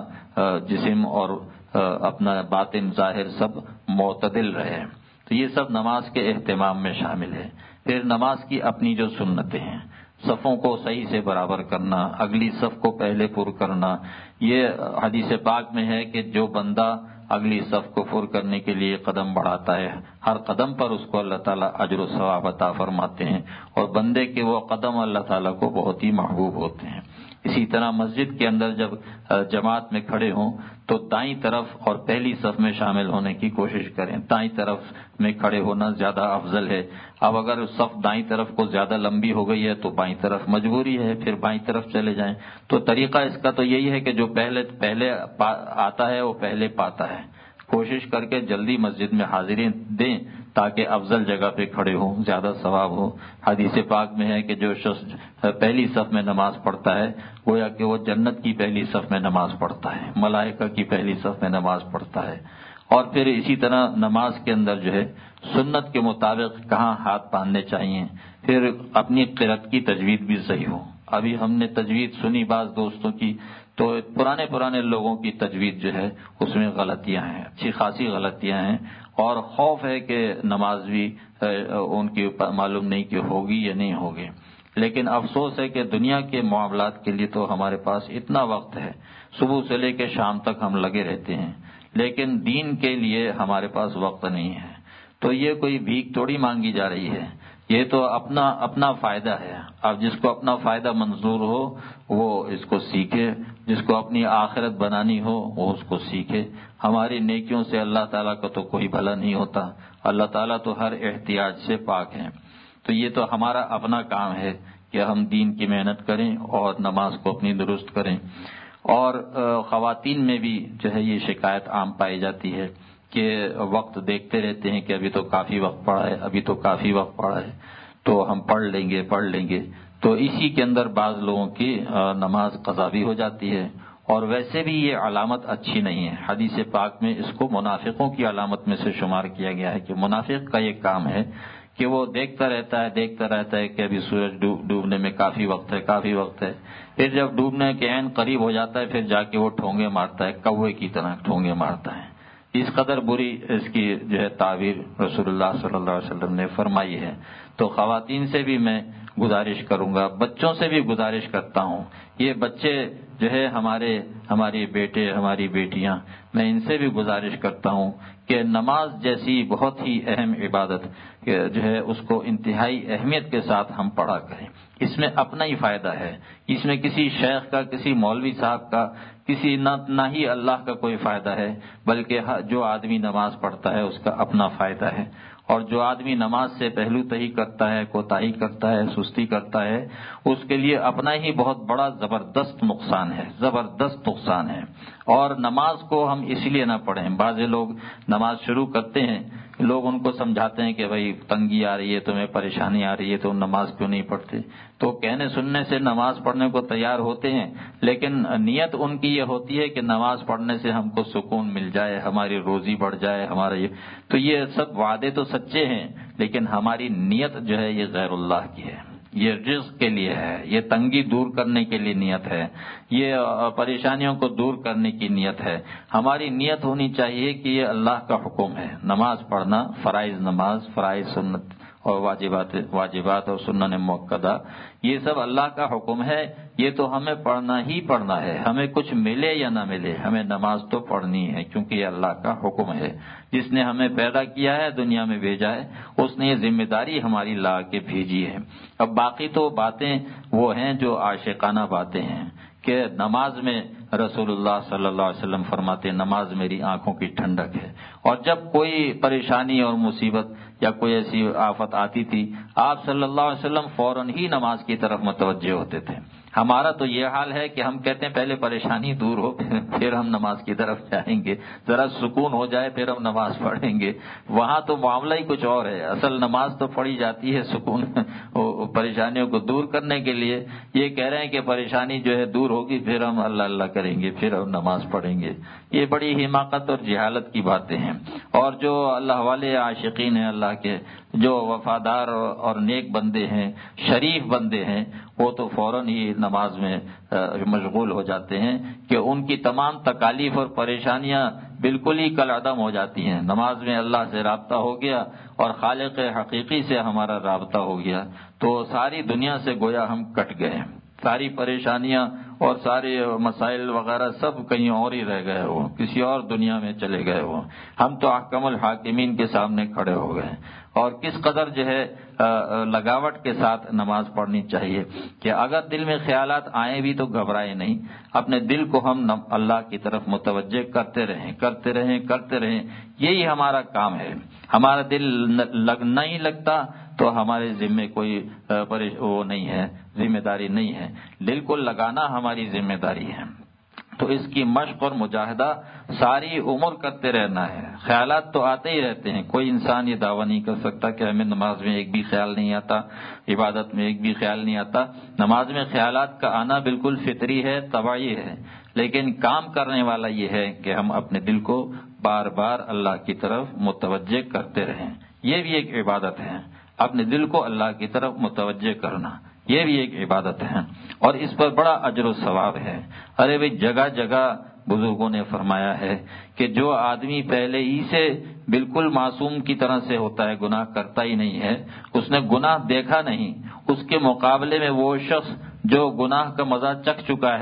جسم اور اپنا باطن ظاہر سب معتدل رہے. تو یہ سب نماز کے اہتمام میں شامل ہے. پھر نماز کی اپنی جو سنتیں ہیں، صفوں کو صحیح سے برابر کرنا، اگلی صف کو پہلے پر کرنا. یہ حدیث پاک میں ہے کہ جو بندہ اگلی صف کو پر کرنے کے لیے قدم بڑھاتا ہے، ہر قدم پر اس کو اللہ تعالیٰ اجر و ثواب عطا فرماتے ہیں، اور بندے کے وہ قدم اللہ تعالیٰ کو بہت ہی محبوب ہوتے ہیں. اسی طرح مسجد کے اندر جب جماعت میں کھڑے ہوں تو دائیں طرف اور پہلی صف میں شامل ہونے کی کوشش کریں. دائیں طرف میں کھڑے ہونا زیادہ افضل ہے. اب اگر صف دائیں طرف کو زیادہ لمبی ہو گئی ہے تو بائیں طرف مجبوری ہے، پھر بائیں طرف چلے جائیں. تو طریقہ اس کا تو یہی ہے کہ جو پہلے پہلے آتا ہے وہ پہلے پاتا ہے. کوشش کر کے جلدی مسجد میں حاضری دیں تاکہ افضل جگہ پہ کھڑے ہوں، زیادہ ثواب ہو. حدیث پاک میں ہے کہ جو شخص پہلی صف میں نماز پڑھتا ہے گویا کہ وہ جنت کی پہلی صف میں نماز پڑھتا ہے، ملائکہ کی پہلی صف میں نماز پڑھتا ہے. اور پھر اسی طرح نماز کے اندر جو ہے سنت کے مطابق کہاں ہاتھ باندھنے چاہیے. پھر اپنی قرأت کی تجوید بھی صحیح ہو. ابھی ہم نے تجوید سنی بعض دوستوں کی، تو پرانے پرانے لوگوں کی تجوید جو ہے اس میں غلطیاں ہیں، اچھی خاصی غلطیاں ہیں، اور خوف ہے کہ نماز بھی ان کی معلوم نہیں کہ ہوگی یا نہیں ہوگی. لیکن افسوس ہے کہ دنیا کے معاملات کے لیے تو ہمارے پاس اتنا وقت ہے، صبح سے لے کے شام تک ہم لگے رہتے ہیں، لیکن دین کے لیے ہمارے پاس وقت نہیں ہے. تو یہ کوئی بھیک تھوڑی مانگی جا رہی ہے، یہ تو اپنا اپنا فائدہ ہے. اب جس کو اپنا فائدہ منظور ہو وہ اس کو سیکھے، جس کو اپنی آخرت بنانی ہو وہ اس کو سیکھے. ہماری نیکیوں سے اللہ تعالیٰ کا تو کوئی بھلا نہیں ہوتا، اللہ تعالیٰ تو ہر احتیاج سے پاک ہیں. تو یہ تو ہمارا اپنا کام ہے کہ ہم دین کی محنت کریں اور نماز کو اپنی درست کریں. اور خواتین میں بھی جو ہے یہ شکایت عام پائی جاتی ہے کہ وقت دیکھتے رہتے ہیں کہ ابھی تو کافی وقت پڑا ہے، ابھی تو کافی وقت پڑا ہے، تو ہم پڑھ لیں گے پڑھ لیں گے. تو اسی کے اندر بعض لوگوں کی نماز قضا بھی ہو جاتی ہے. اور ویسے بھی یہ علامت اچھی نہیں ہے. حدیث پاک میں اس کو منافقوں کی علامت میں سے شمار کیا گیا ہے کہ منافق کا یہ کام ہے کہ وہ دیکھتا رہتا ہے دیکھتا رہتا ہے کہ ابھی سورج ڈوبنے میں کافی وقت ہے کافی وقت ہے. پھر جب ڈوبنے کے عین قریب ہو جاتا ہے پھر جا کے وہ ٹھونگے مارتا ہے، کوے کی طرح ٹھونگے مارتا ہے. اس قدر بری اس کی جو ہے تعبیر رسول اللہ صلی اللہ علیہ وسلم نے فرمائی ہے. تو خواتین سے بھی میں گزارش کروں گا، بچوں سے بھی گزارش کرتا ہوں. یہ بچے جو ہے ہمارے ہماری بیٹے ہماری بیٹیاں، میں ان سے بھی گزارش کرتا ہوں کہ نماز جیسی بہت ہی اہم عبادت جو ہے اس کو انتہائی اہمیت کے ساتھ ہم پڑھا کریں. اس میں اپنا ہی فائدہ ہے، اس میں کسی شیخ کا کسی مولوی صاحب کا کسی نہ نہ ہی اللہ کا کوئی فائدہ ہے، بلکہ جو آدمی نماز پڑھتا ہے اس کا اپنا فائدہ ہے. اور جو آدمی نماز سے پہلو تہی کرتا ہے، کوتاہی کرتا ہے، سستی کرتا ہے، اس کے لیے اپنا ہی بہت بڑا زبردست نقصان ہے، زبردست نقصان ہے. اور نماز کو ہم اس لیے نہ پڑھیں. بعض لوگ نماز شروع کرتے ہیں، لوگ ان کو سمجھاتے ہیں کہ بھائی تنگی آ رہی ہے، تمہیں پریشانی آ رہی ہے تو نماز کیوں نہیں پڑھتے. تو کہنے سننے سے نماز پڑھنے کو تیار ہوتے ہیں، لیکن نیت ان کی یہ ہوتی ہے کہ نماز پڑھنے سے ہم کو سکون مل جائے، ہماری روزی بڑھ جائے، ہمارا یہ. تو یہ سب وعدے تو سچے ہیں، لیکن ہماری نیت جو ہے یہ غیر اللہ کی ہے. یہ رزق کے لیے ہے، یہ تنگی دور کرنے کے لیے نیت ہے، یہ پریشانیوں کو دور کرنے کی نیت ہے. ہماری نیت ہونی چاہیے کہ یہ اللہ کا حکم ہے. نماز پڑھنا، فرائض نماز، فرائض سنت اور واجبات واجبات اور سنن مؤکدہ، یہ سب اللہ کا حکم ہے. یہ تو ہمیں پڑھنا ہی پڑھنا ہے، ہمیں کچھ ملے یا نہ ملے ہمیں نماز تو پڑھنی ہے، کیونکہ یہ اللہ کا حکم ہے. جس نے ہمیں پیدا کیا ہے، دنیا میں بھیجا ہے، اس نے یہ ذمہ داری ہماری لا کے بھیجی ہے. اب باقی تو باتیں وہ ہیں جو عاشقانہ باتیں ہیں کہ نماز میں رسول اللہ صلی اللہ علیہ وسلم فرماتے ہیں نماز میری آنکھوں کی ٹھنڈک ہے. اور جب کوئی پریشانی اور مصیبت یا کوئی ایسی آفت آتی تھی، آپ صلی اللہ علیہ وسلم فوراً ہی نماز کی طرف متوجہ ہوتے تھے. ہمارا تو یہ حال ہے کہ ہم کہتے ہیں پہلے پریشانی دور ہو پھر ہم نماز کی طرف جائیں گے، ذرا سکون ہو جائے پھر ہم نماز پڑھیں گے. وہاں تو معاملہ ہی کچھ اور ہے. اصل نماز تو پڑھی جاتی ہے سکون پریشانیوں کو دور کرنے کے لیے. یہ کہہ رہے ہیں کہ پریشانی جو ہے دور ہوگی پھر ہم اللہ اللہ کریں گے، پھر ہم نماز پڑھیں گے. یہ بڑی حماقت اور جہالت کی باتیں ہیں. اور جو اللہ والے عاشقین ہیں اللہ کے، جو وفادار اور نیک بندے ہیں، شریف بندے ہیں، وہ تو فوراً ہی نماز میں مشغول ہو جاتے ہیں کہ ان کی تمام تکالیف اور پریشانیاں بالکل ہی کالعدم ہو جاتی ہیں. نماز میں اللہ سے رابطہ ہو گیا اور خالق حقیقی سے ہمارا رابطہ ہو گیا تو ساری دنیا سے گویا ہم کٹ گئے. ساری پریشانیاں اور سارے مسائل وغیرہ سب کہیں اور ہی رہ گئے ہو، کسی اور دنیا میں چلے گئے ہو. ہم تو احکم الحاکمین کے سامنے کھڑے ہو گئے. اور کس قدر جو ہے لگاوٹ کے ساتھ نماز پڑھنی چاہیے کہ اگر دل میں خیالات آئیں بھی تو گھبرائے نہیں، اپنے دل کو ہم اللہ کی طرف متوجہ کرتے رہیں کرتے رہیں کرتے رہیں. یہی ہمارا کام ہے. ہمارا دل لگ نہیں لگتا تو ہمارے ذمے کوئی وہ نہیں ہے، ذمہ داری نہیں ہے. دل کو لگانا ہماری ذمہ داری ہے. تو اس کی مشق اور مجاہدہ ساری عمر کرتے رہنا ہے. خیالات تو آتے ہی رہتے ہیں. کوئی انسان یہ دعویٰ نہیں کر سکتا کہ ہمیں نماز میں ایک بھی خیال نہیں آتا، عبادت میں ایک بھی خیال نہیں آتا. نماز میں خیالات کا آنا بالکل فطری ہے، طبعی ہے. لیکن کام کرنے والا یہ ہے کہ ہم اپنے دل کو بار بار اللہ کی طرف متوجہ کرتے رہیں. یہ بھی ایک عبادت ہے، اپنے دل کو اللہ کی طرف متوجہ کرنا، یہ بھی ایک عبادت ہے اور اس پر بڑا اجر و ثواب ہے. ارے بھئی جگہ جگہ بزرگوں نے فرمایا ہے کہ جو آدمی پہلے ہی سے بالکل معصوم کی طرح سے ہوتا ہے، گناہ کرتا ہی نہیں ہے، اس نے گناہ دیکھا نہیں، اس کے مقابلے میں وہ شخص جو گناہ کا مزہ چکھ چکا ہے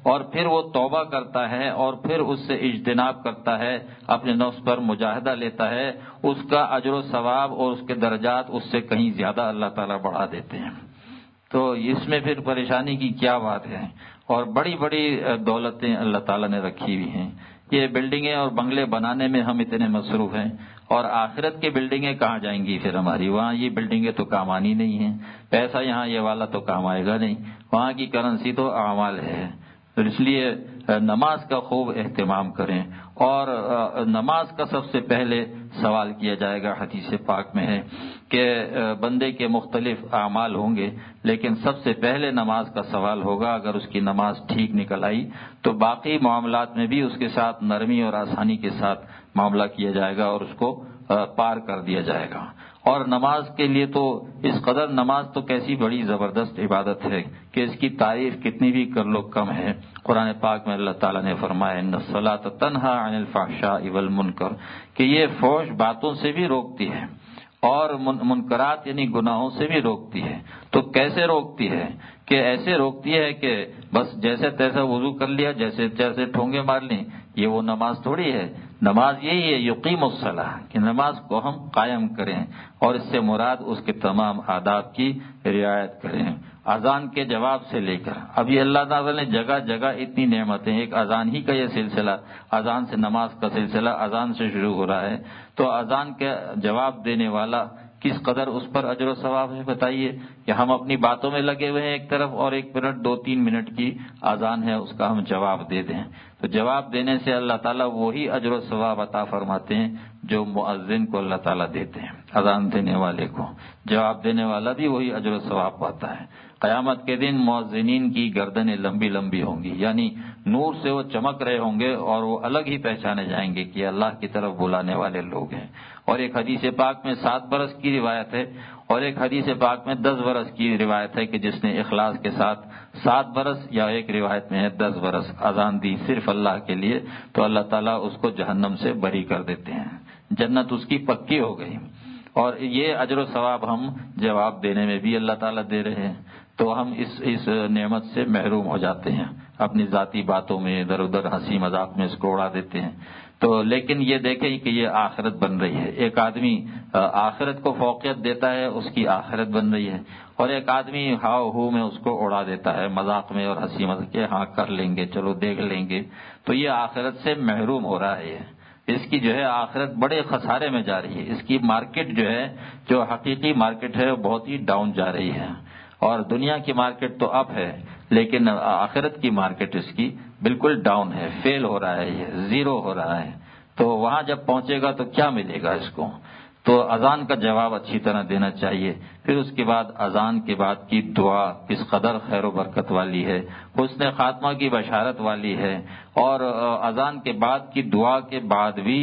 اور پھر وہ توبہ کرتا ہے اور پھر اس سے اجتناب کرتا ہے، اپنے نفس پر مجاہدہ لیتا ہے، اس کا اجر و ثواب اور اس کے درجات اس سے کہیں زیادہ اللہ تعالیٰ بڑھا دیتے ہیں۔ تو اس میں پھر پریشانی کی کیا بات ہے؟ اور بڑی بڑی دولتیں اللہ تعالیٰ نے رکھی ہوئی ہیں۔ یہ بلڈنگیں اور بنگلے بنانے میں ہم اتنے مصروف ہیں، اور آخرت کی بلڈنگیں کہاں جائیں گی پھر ہماری؟ وہاں یہ بلڈنگیں تو کام آنی نہیں ہیں، پیسہ یہاں یہ والا تو کام آئے گا نہیں، وہاں کی کرنسی تو اعمال ہے۔ تو اس لیے نماز کا خوب اہتمام کریں، اور نماز کا سب سے پہلے سوال کیا جائے گا، حدیث پاک میں ہے کہ بندے کے مختلف اعمال ہوں گے، لیکن سب سے پہلے نماز کا سوال ہوگا۔ اگر اس کی نماز ٹھیک نکل آئی تو باقی معاملات میں بھی اس کے ساتھ نرمی اور آسانی کے ساتھ معاملہ کیا جائے گا اور اس کو پار کر دیا جائے گا۔ اور نماز کے لیے تو اس قدر، نماز تو کیسی بڑی زبردست عبادت ہے کہ اس کی تعریف کتنی بھی کر لو کم ہے۔ قرآن پاک میں اللہ تعالیٰ نے فرمایا ان الصلاۃ تنہی عن الفحشاء والمنکر، کہ یہ فحش باتوں سے بھی روکتی ہے اور منکرات یعنی گناہوں سے بھی روکتی ہے۔ تو کیسے روکتی ہے؟ کہ ایسے روکتی ہے کہ بس جیسے تیسا وضو کر لیا، جیسے جیسے ٹھونگے مار لیں، یہ وہ نماز تھوڑی ہے۔ نماز یہی ہے یقیم الصلاۃ، کہ نماز کو ہم قائم کریں، اور اس سے مراد اس کے تمام آداب کی رعایت کریں، اذان کے جواب سے لے کر۔ اب یہ اللہ تعالیٰ نے جگہ جگہ اتنی نعمتیں، ایک اذان ہی کا یہ سلسلہ، اذان سے نماز کا سلسلہ اذان سے شروع ہو رہا ہے، تو اذان کا جواب دینے والا کس قدر اس پر اجر و ثواب ہے بتائیے، کہ ہم اپنی باتوں میں لگے ہوئے ہیں ایک طرف، اور ایک منٹ دو تین منٹ کی اذان ہے اس کا ہم جواب دے دیں، تو جواب دینے سے اللہ تعالیٰ وہی اجر و ثواب عطا فرماتے ہیں جو مؤذن کو اللہ تعالیٰ دیتے ہیں، اذان دینے والے کو جواب دینے والا بھی وہی اجر و ثواب پاتا ہے۔ قیامت کے دن مؤذنین کی گردنیں لمبی لمبی ہوں گی، یعنی نور سے وہ چمک رہے ہوں گے، اور وہ الگ ہی پہچانے جائیں گے کہ اللہ کی طرف بلانے والے لوگ ہیں۔ اور ایک حدیث پاک میں سات برس کی روایت ہے، اور ایک حدیث پاک میں دس برس کی روایت ہے کہ جس نے اخلاص کے ساتھ سات برس، یا ایک روایت میں ہے دس برس اذان دی صرف اللہ کے لیے، تو اللہ تعالیٰ اس کو جہنم سے بری کر دیتے ہیں، جنت اس کی پکی ہو گئی۔ اور یہ اجر و ثواب ہم جواب دینے میں بھی اللہ تعالیٰ دے رہے ہیں، تو ہم اس اس نعمت سے محروم ہو جاتے ہیں، اپنی ذاتی باتوں میں ادھر ادھر ہنسی مذاق میں اس کو اڑا دیتے ہیں۔ تو لیکن یہ دیکھیں کہ یہ آخرت بن رہی ہے، ایک آدمی آخرت کو فوقیت دیتا ہے، اس کی آخرت بن رہی ہے، اور ایک آدمی ہاؤ ہو میں اس کو اڑا دیتا ہے مذاق میں اور ہنسی مذاق کے، ہاں کر لیں گے چلو دیکھ لیں گے، تو یہ آخرت سے محروم ہو رہا ہے۔ اس کی جو ہے آخرت بڑے خسارے میں جا رہی ہے، اس کی مارکیٹ جو ہے، جو حقیقی مارکیٹ ہے، وہ بہت ہی ڈاؤن جا رہی ہے۔ اور دنیا کی مارکیٹ تو اپ ہے، لیکن آخرت کی مارکیٹ اس کی بالکل ڈاؤن ہے، فیل ہو رہا ہے، یہ زیرو ہو رہا ہے۔ تو وہاں جب پہنچے گا تو کیا ملے گا اس کو؟ تو اذان کا جواب اچھی طرح دینا چاہیے۔ پھر اس کے بعد اذان کے بعد کی دعا کس قدر خیر و برکت والی ہے، حسن خاتمہ کی بشارت والی ہے، اور اذان کے بعد کی دعا کے بعد بھی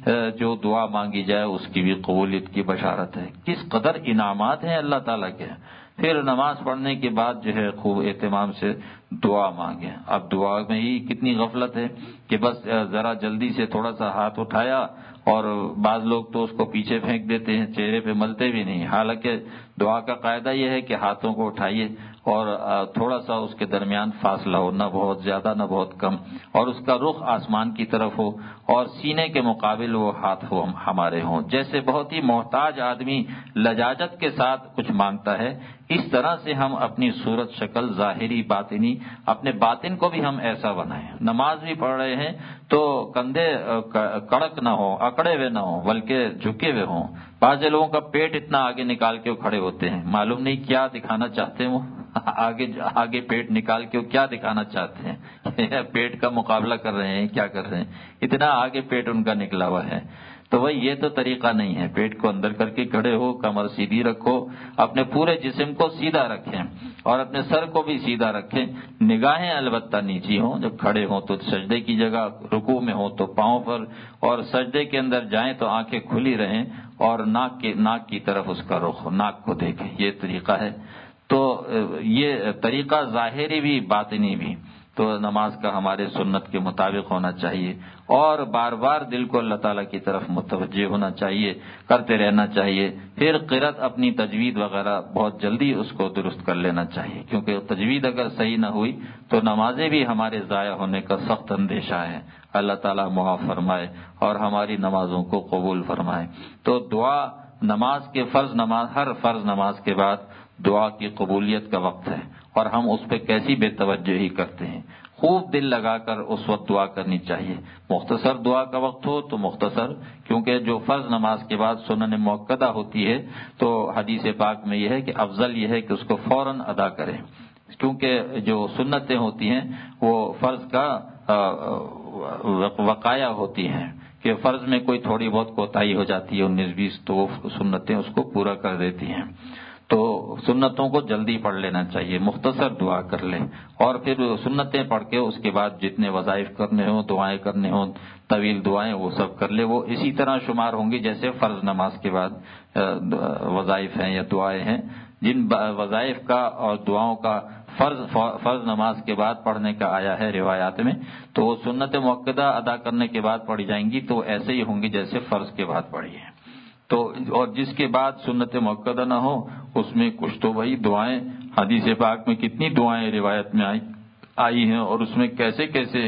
جو دعا مانگی جائے اس کی بھی قبولیت کی بشارت ہے۔ کس قدر انعامات ہیں اللہ تعالیٰ کے۔ پھر نماز پڑھنے کے بعد جو ہے خوب اہتمام سے دعا مانگیں۔ اب دعا میں ہی کتنی غفلت ہے کہ بس ذرا جلدی سے تھوڑا سا ہاتھ اٹھایا، اور بعض لوگ تو اس کو پیچھے پھینک دیتے ہیں، چہرے پہ ملتے بھی نہیں، حالانکہ دعا کا قاعدہ یہ ہے کہ ہاتھوں کو اٹھائیے اور تھوڑا سا اس کے درمیان فاصلہ ہو، نہ بہت زیادہ نہ بہت کم، اور اس کا رخ آسمان کی طرف ہو، اور سینے کے مقابل وہ ہاتھ ہو ہمارے ہوں، جیسے بہت ہی محتاج آدمی لجاجت کے ساتھ کچھ مانگتا ہے، اس طرح سے ہم اپنی صورت شکل ظاہری باطنی اپنے باطن کو بھی ہم ایسا بنائیں۔ نماز بھی پڑھ رہے ہیں تو کندھے کڑک نہ ہو، اکڑے ہوئے نہ ہوں، بلکہ جھکے ہوئے ہوں۔ بعض لوگوں کا پیٹ اتنا آگے نکال کے کھڑے ہوتے ہیں، معلوم نہیں کیا دکھانا چاہتے ہیں، وہ آگے آگے پیٹ نکال کے وہ کیا دکھانا چاہتے ہیں، پیٹ کا مقابلہ کر رہے ہیں، کیا کر رہے ہیں، اتنا آگے پیٹ ان کا نکلا ہوا ہے۔ تو بھائی یہ تو طریقہ نہیں ہے، پیٹ کو اندر کر کے کھڑے ہو، کمر سیدھی رکھو، اپنے پورے جسم کو سیدھا رکھیں اور اپنے سر کو بھی سیدھا رکھیں، نگاہیں البتہ نیچی ہوں، جب کھڑے ہوں تو سجدے کی جگہ، رکوع میں ہوں تو پاؤں پر، اور سجدے کے اندر جائیں تو آنکھیں کھلی رہیں، اور ناک کے ناک کی طرف اس کا رخ ہو، ناک کو دیکھیں، یہ طریقہ ہے۔ تو یہ طریقہ ظاہری بھی باطنی بھی۔ تو نماز کا ہمارے سنت کے مطابق ہونا چاہیے، اور بار بار دل کو اللہ تعالیٰ کی طرف متوجہ ہونا چاہیے، کرتے رہنا چاہیے۔ پھر قرأت اپنی تجوید وغیرہ بہت جلدی اس کو درست کر لینا چاہیے، کیونکہ تجوید اگر صحیح نہ ہوئی تو نمازیں بھی ہمارے ضائع ہونے کا سخت اندیشہ ہے۔ اللہ تعالیٰ معاف فرمائے اور ہماری نمازوں کو قبول فرمائے۔ تو دعا نماز کے فرض نماز ہر فرض نماز کے بعد دعا کی قبولیت کا وقت ہے، اور ہم اس پہ کیسی بے توجہی کرتے ہیں۔ خوب دل لگا کر اس وقت دعا کرنی چاہیے۔ مختصر دعا کا وقت ہو تو مختصر، کیونکہ جو فرض نماز کے بعد سنن مؤکدہ ہوتی ہے تو حدیث پاک میں یہ ہے کہ افضل یہ ہے کہ اس کو فوراً ادا کریں، کیونکہ جو سنتیں ہوتی ہیں وہ فرض کا وقایہ ہوتی ہیں، کہ فرض میں کوئی تھوڑی بہت کوتاہی ہو جاتی ہے انیس بیس، تو وہ سنتیں اس کو پورا کر دیتی ہیں۔ تو سنتوں کو جلدی پڑھ لینا چاہیے، مختصر دعا کر لیں، اور پھر سنتیں پڑھ کے اس کے بعد جتنے وظائف کرنے ہوں، دعائیں کرنے ہوں، طویل دعائیں، وہ سب کر لے۔ وہ اسی طرح شمار ہوں گی جیسے فرض نماز کے بعد وظائف ہیں یا دعائیں ہیں۔ جن وظائف کا اور دعاؤں کا فرض فرض نماز کے بعد پڑھنے کا آیا ہے روایات میں، تو وہ سنت مؤکدہ ادا کرنے کے بعد پڑھی جائیں گی، تو ایسے ہی ہوں گی جیسے فرض کے بعد پڑھی ہیں۔ تو اور جس کے بعد سنت مؤکدہ نہ ہو اس میں کچھ تو وہی دعائیں، حدیث پاک میں کتنی دعائیں روایت میں آئی آئی ہیں، اور اس میں کیسے کیسے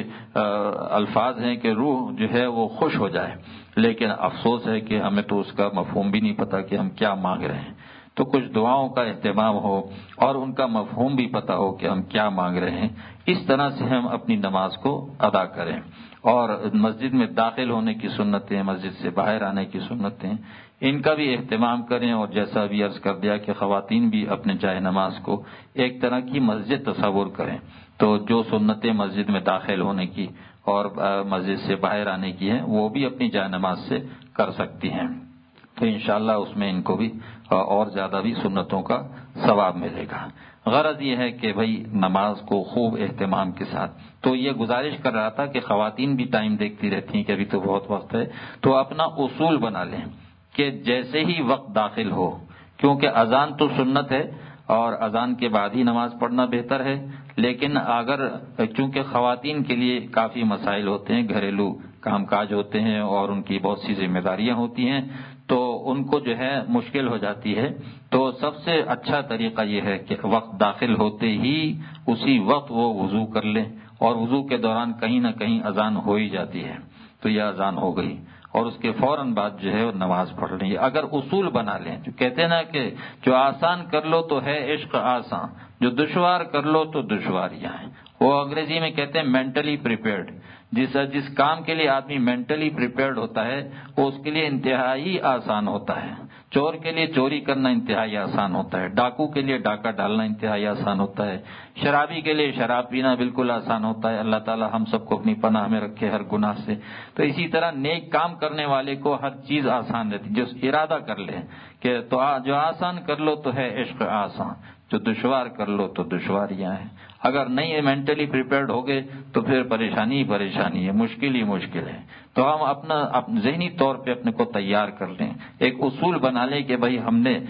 الفاظ ہیں کہ روح جو ہے وہ خوش ہو جائے، لیکن افسوس ہے کہ ہمیں تو اس کا مفہوم بھی نہیں پتا کہ ہم کیا مانگ رہے ہیں۔ تو کچھ دعاؤں کا اہتمام ہو اور ان کا مفہوم بھی پتا ہو کہ ہم کیا مانگ رہے ہیں، اس طرح سے ہم اپنی نماز کو ادا کریں۔ اور مسجد میں داخل ہونے کی سنتیں، مسجد سے باہر آنے کی سنتیں، ان کا بھی اہتمام کریں، اور جیسا بھی عرض کر دیا کہ خواتین بھی اپنے جائے نماز کو ایک طرح کی مسجد تصور کریں، تو جو سنتیں مسجد میں داخل ہونے کی اور مسجد سے باہر آنے کی ہیں وہ بھی اپنی جائے نماز سے کر سکتی ہیں، تو انشاءاللہ اس میں ان کو بھی اور زیادہ بھی سنتوں کا ثواب ملے گا۔ غرض یہ ہے کہ بھئی نماز کو خوب اہتمام کے ساتھ، تو یہ گزارش کر رہا تھا کہ خواتین بھی ٹائم دیکھتی رہتی ہیں کہ ابھی تو بہت وقت ہے، تو اپنا اصول بنا لیں کہ جیسے ہی وقت داخل ہو، کیونکہ اذان تو سنت ہے اور اذان کے بعد ہی نماز پڑھنا بہتر ہے، لیکن اگر چونکہ خواتین کے لیے کافی مسائل ہوتے ہیں، گھریلو کام کاج ہوتے ہیں اور ان کی بہت سی ذمہ داریاں ہوتی ہیں، تو ان کو جو ہے مشکل ہو جاتی ہے، تو سب سے اچھا طریقہ یہ ہے کہ وقت داخل ہوتے ہی اسی وقت وہ وضو کر لیں، اور وضو کے دوران کہیں نہ کہیں اذان ہو ہی جاتی ہے، تو یہ اذان ہو گئی، اور اس کے فوراً بعد جو ہے نماز پڑھ لیں۔ اگر اصول بنا لیں، جو کہتے ہیں نا کہ جو آسان کر لو تو ہے عشق آسان، جو دشوار کر لو تو دشواریاں ہیں، وہ انگریزی میں کہتے ہیں مینٹلی پریپیئرڈ۔ جس جس کام کے لیے آدمی مینٹلی پریپیئرڈ ہوتا ہے وہ اس کے لیے انتہائی آسان ہوتا ہے۔ چور کے لیے چوری کرنا انتہائی آسان ہوتا ہے، ڈاکو کے لیے ڈاکہ ڈالنا انتہائی آسان ہوتا ہے، شرابی کے لیے شراب پینا بالکل آسان ہوتا ہے۔ اللہ تعالی ہم سب کو اپنی پناہ میں رکھے ہر گناہ سے۔ تو اسی طرح نیک کام کرنے والے کو ہر چیز آسان رہتی، جو ارادہ کر لے کہ تو جو آسان کر لو تو ہے عشق آسان، جو دشوار کر لو تو دشواریاں ہیں۔ اگر نہیں مینٹلی پریپیئرڈ ہو گئے تو پھر پریشانی ہی پریشانی ہے، مشکل ہی مشکل ہے۔ تو ہم اپنا ذہنی طور پہ اپنے کو تیار کر لیں، ایک اصول بنا لیں کہ بھائی ہم نے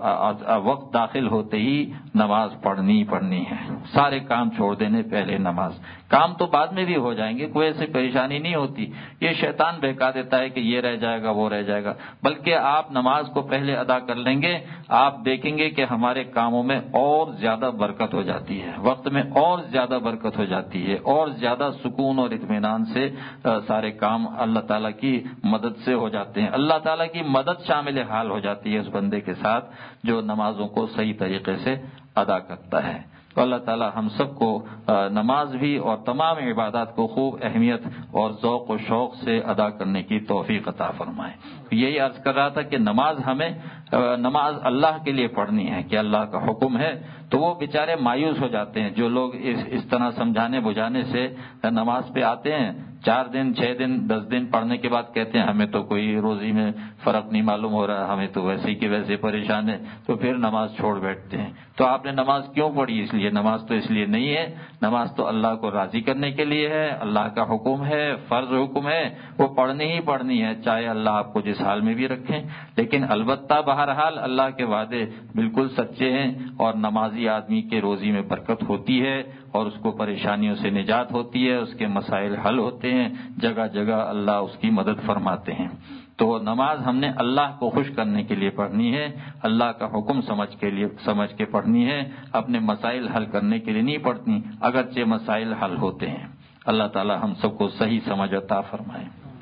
وقت داخل ہوتے ہی نماز پڑھنی پڑھنی ہے، سارے کام چھوڑ دینے پہلے نماز۔ کام تو بعد میں بھی ہو جائیں گے، کوئی ایسی پریشانی نہیں ہوتی، یہ شیطان بہکا دیتا ہے کہ یہ رہ جائے گا وہ رہ جائے گا، بلکہ آپ نماز کو پہلے ادا کر لیں گے، آپ دیکھیں گے کہ ہمارے کاموں میں اور زیادہ برکت ہو جاتی ہے، وقت میں اور زیادہ برکت ہو جاتی ہے، اور زیادہ سکون اور اطمینان سے سارے کام اللہ تعالیٰ کی مدد سے ہو جاتے ہیں۔ اللہ تعالیٰ کی مدد شامل حال ہو جاتی ہے اس بندے کے ساتھ جو نمازوں کو صحیح طریقے سے ادا کرتا ہے۔ تو اللہ تعالیٰ ہم سب کو نماز بھی اور تمام عبادات کو خوب اہمیت اور ذوق و شوق سے ادا کرنے کی توفیق عطا فرمائے۔ یہی عرض کر رہا تھا کہ نماز ہمیں نماز اللہ کے لیے پڑھنی ہے کہ اللہ کا حکم ہے، تو وہ بیچارے مایوس ہو جاتے ہیں جو لوگ اس اس طرح سمجھانے بجھانے سے نماز پہ آتے ہیں، چار دن چھ دن دس دن پڑھنے کے بعد کہتے ہیں ہمیں تو کوئی روزی میں فرق نہیں معلوم ہو رہا، ہمیں تو ویسے کے ویسے پریشان ہے، تو پھر نماز چھوڑ بیٹھتے ہیں۔ تو آپ نے نماز کیوں پڑھی؟ اس لیے نماز تو اس لیے نہیں ہے، نماز تو اللہ کو راضی کرنے کے لیے ہے، اللہ کا حکم ہے، فرض حکم ہے، وہ پڑھنی ہی پڑھنی ہے، چاہے اللہ آپ کو جس حال میں بھی رکھیں۔ لیکن البتہ بہرحال اللہ کے وعدے بالکل سچے ہیں، اور نمازی آدمی کے روزی میں برکت ہوتی ہے اور اس کو پریشانیوں سے نجات ہوتی ہے، اس کے مسائل حل ہوتے ہیں، جگہ جگہ اللہ اس کی مدد فرماتے ہیں۔ تو نماز ہم نے اللہ کو خوش کرنے کے لیے پڑھنی ہے، اللہ کا حکم سمجھ کے لیے سمجھ کے پڑھنی ہے، اپنے مسائل حل کرنے کے لیے نہیں پڑھنی، اگرچہ مسائل حل ہوتے ہیں۔ اللہ تعالی ہم سب کو صحیح سمجھ عطا فرمائے۔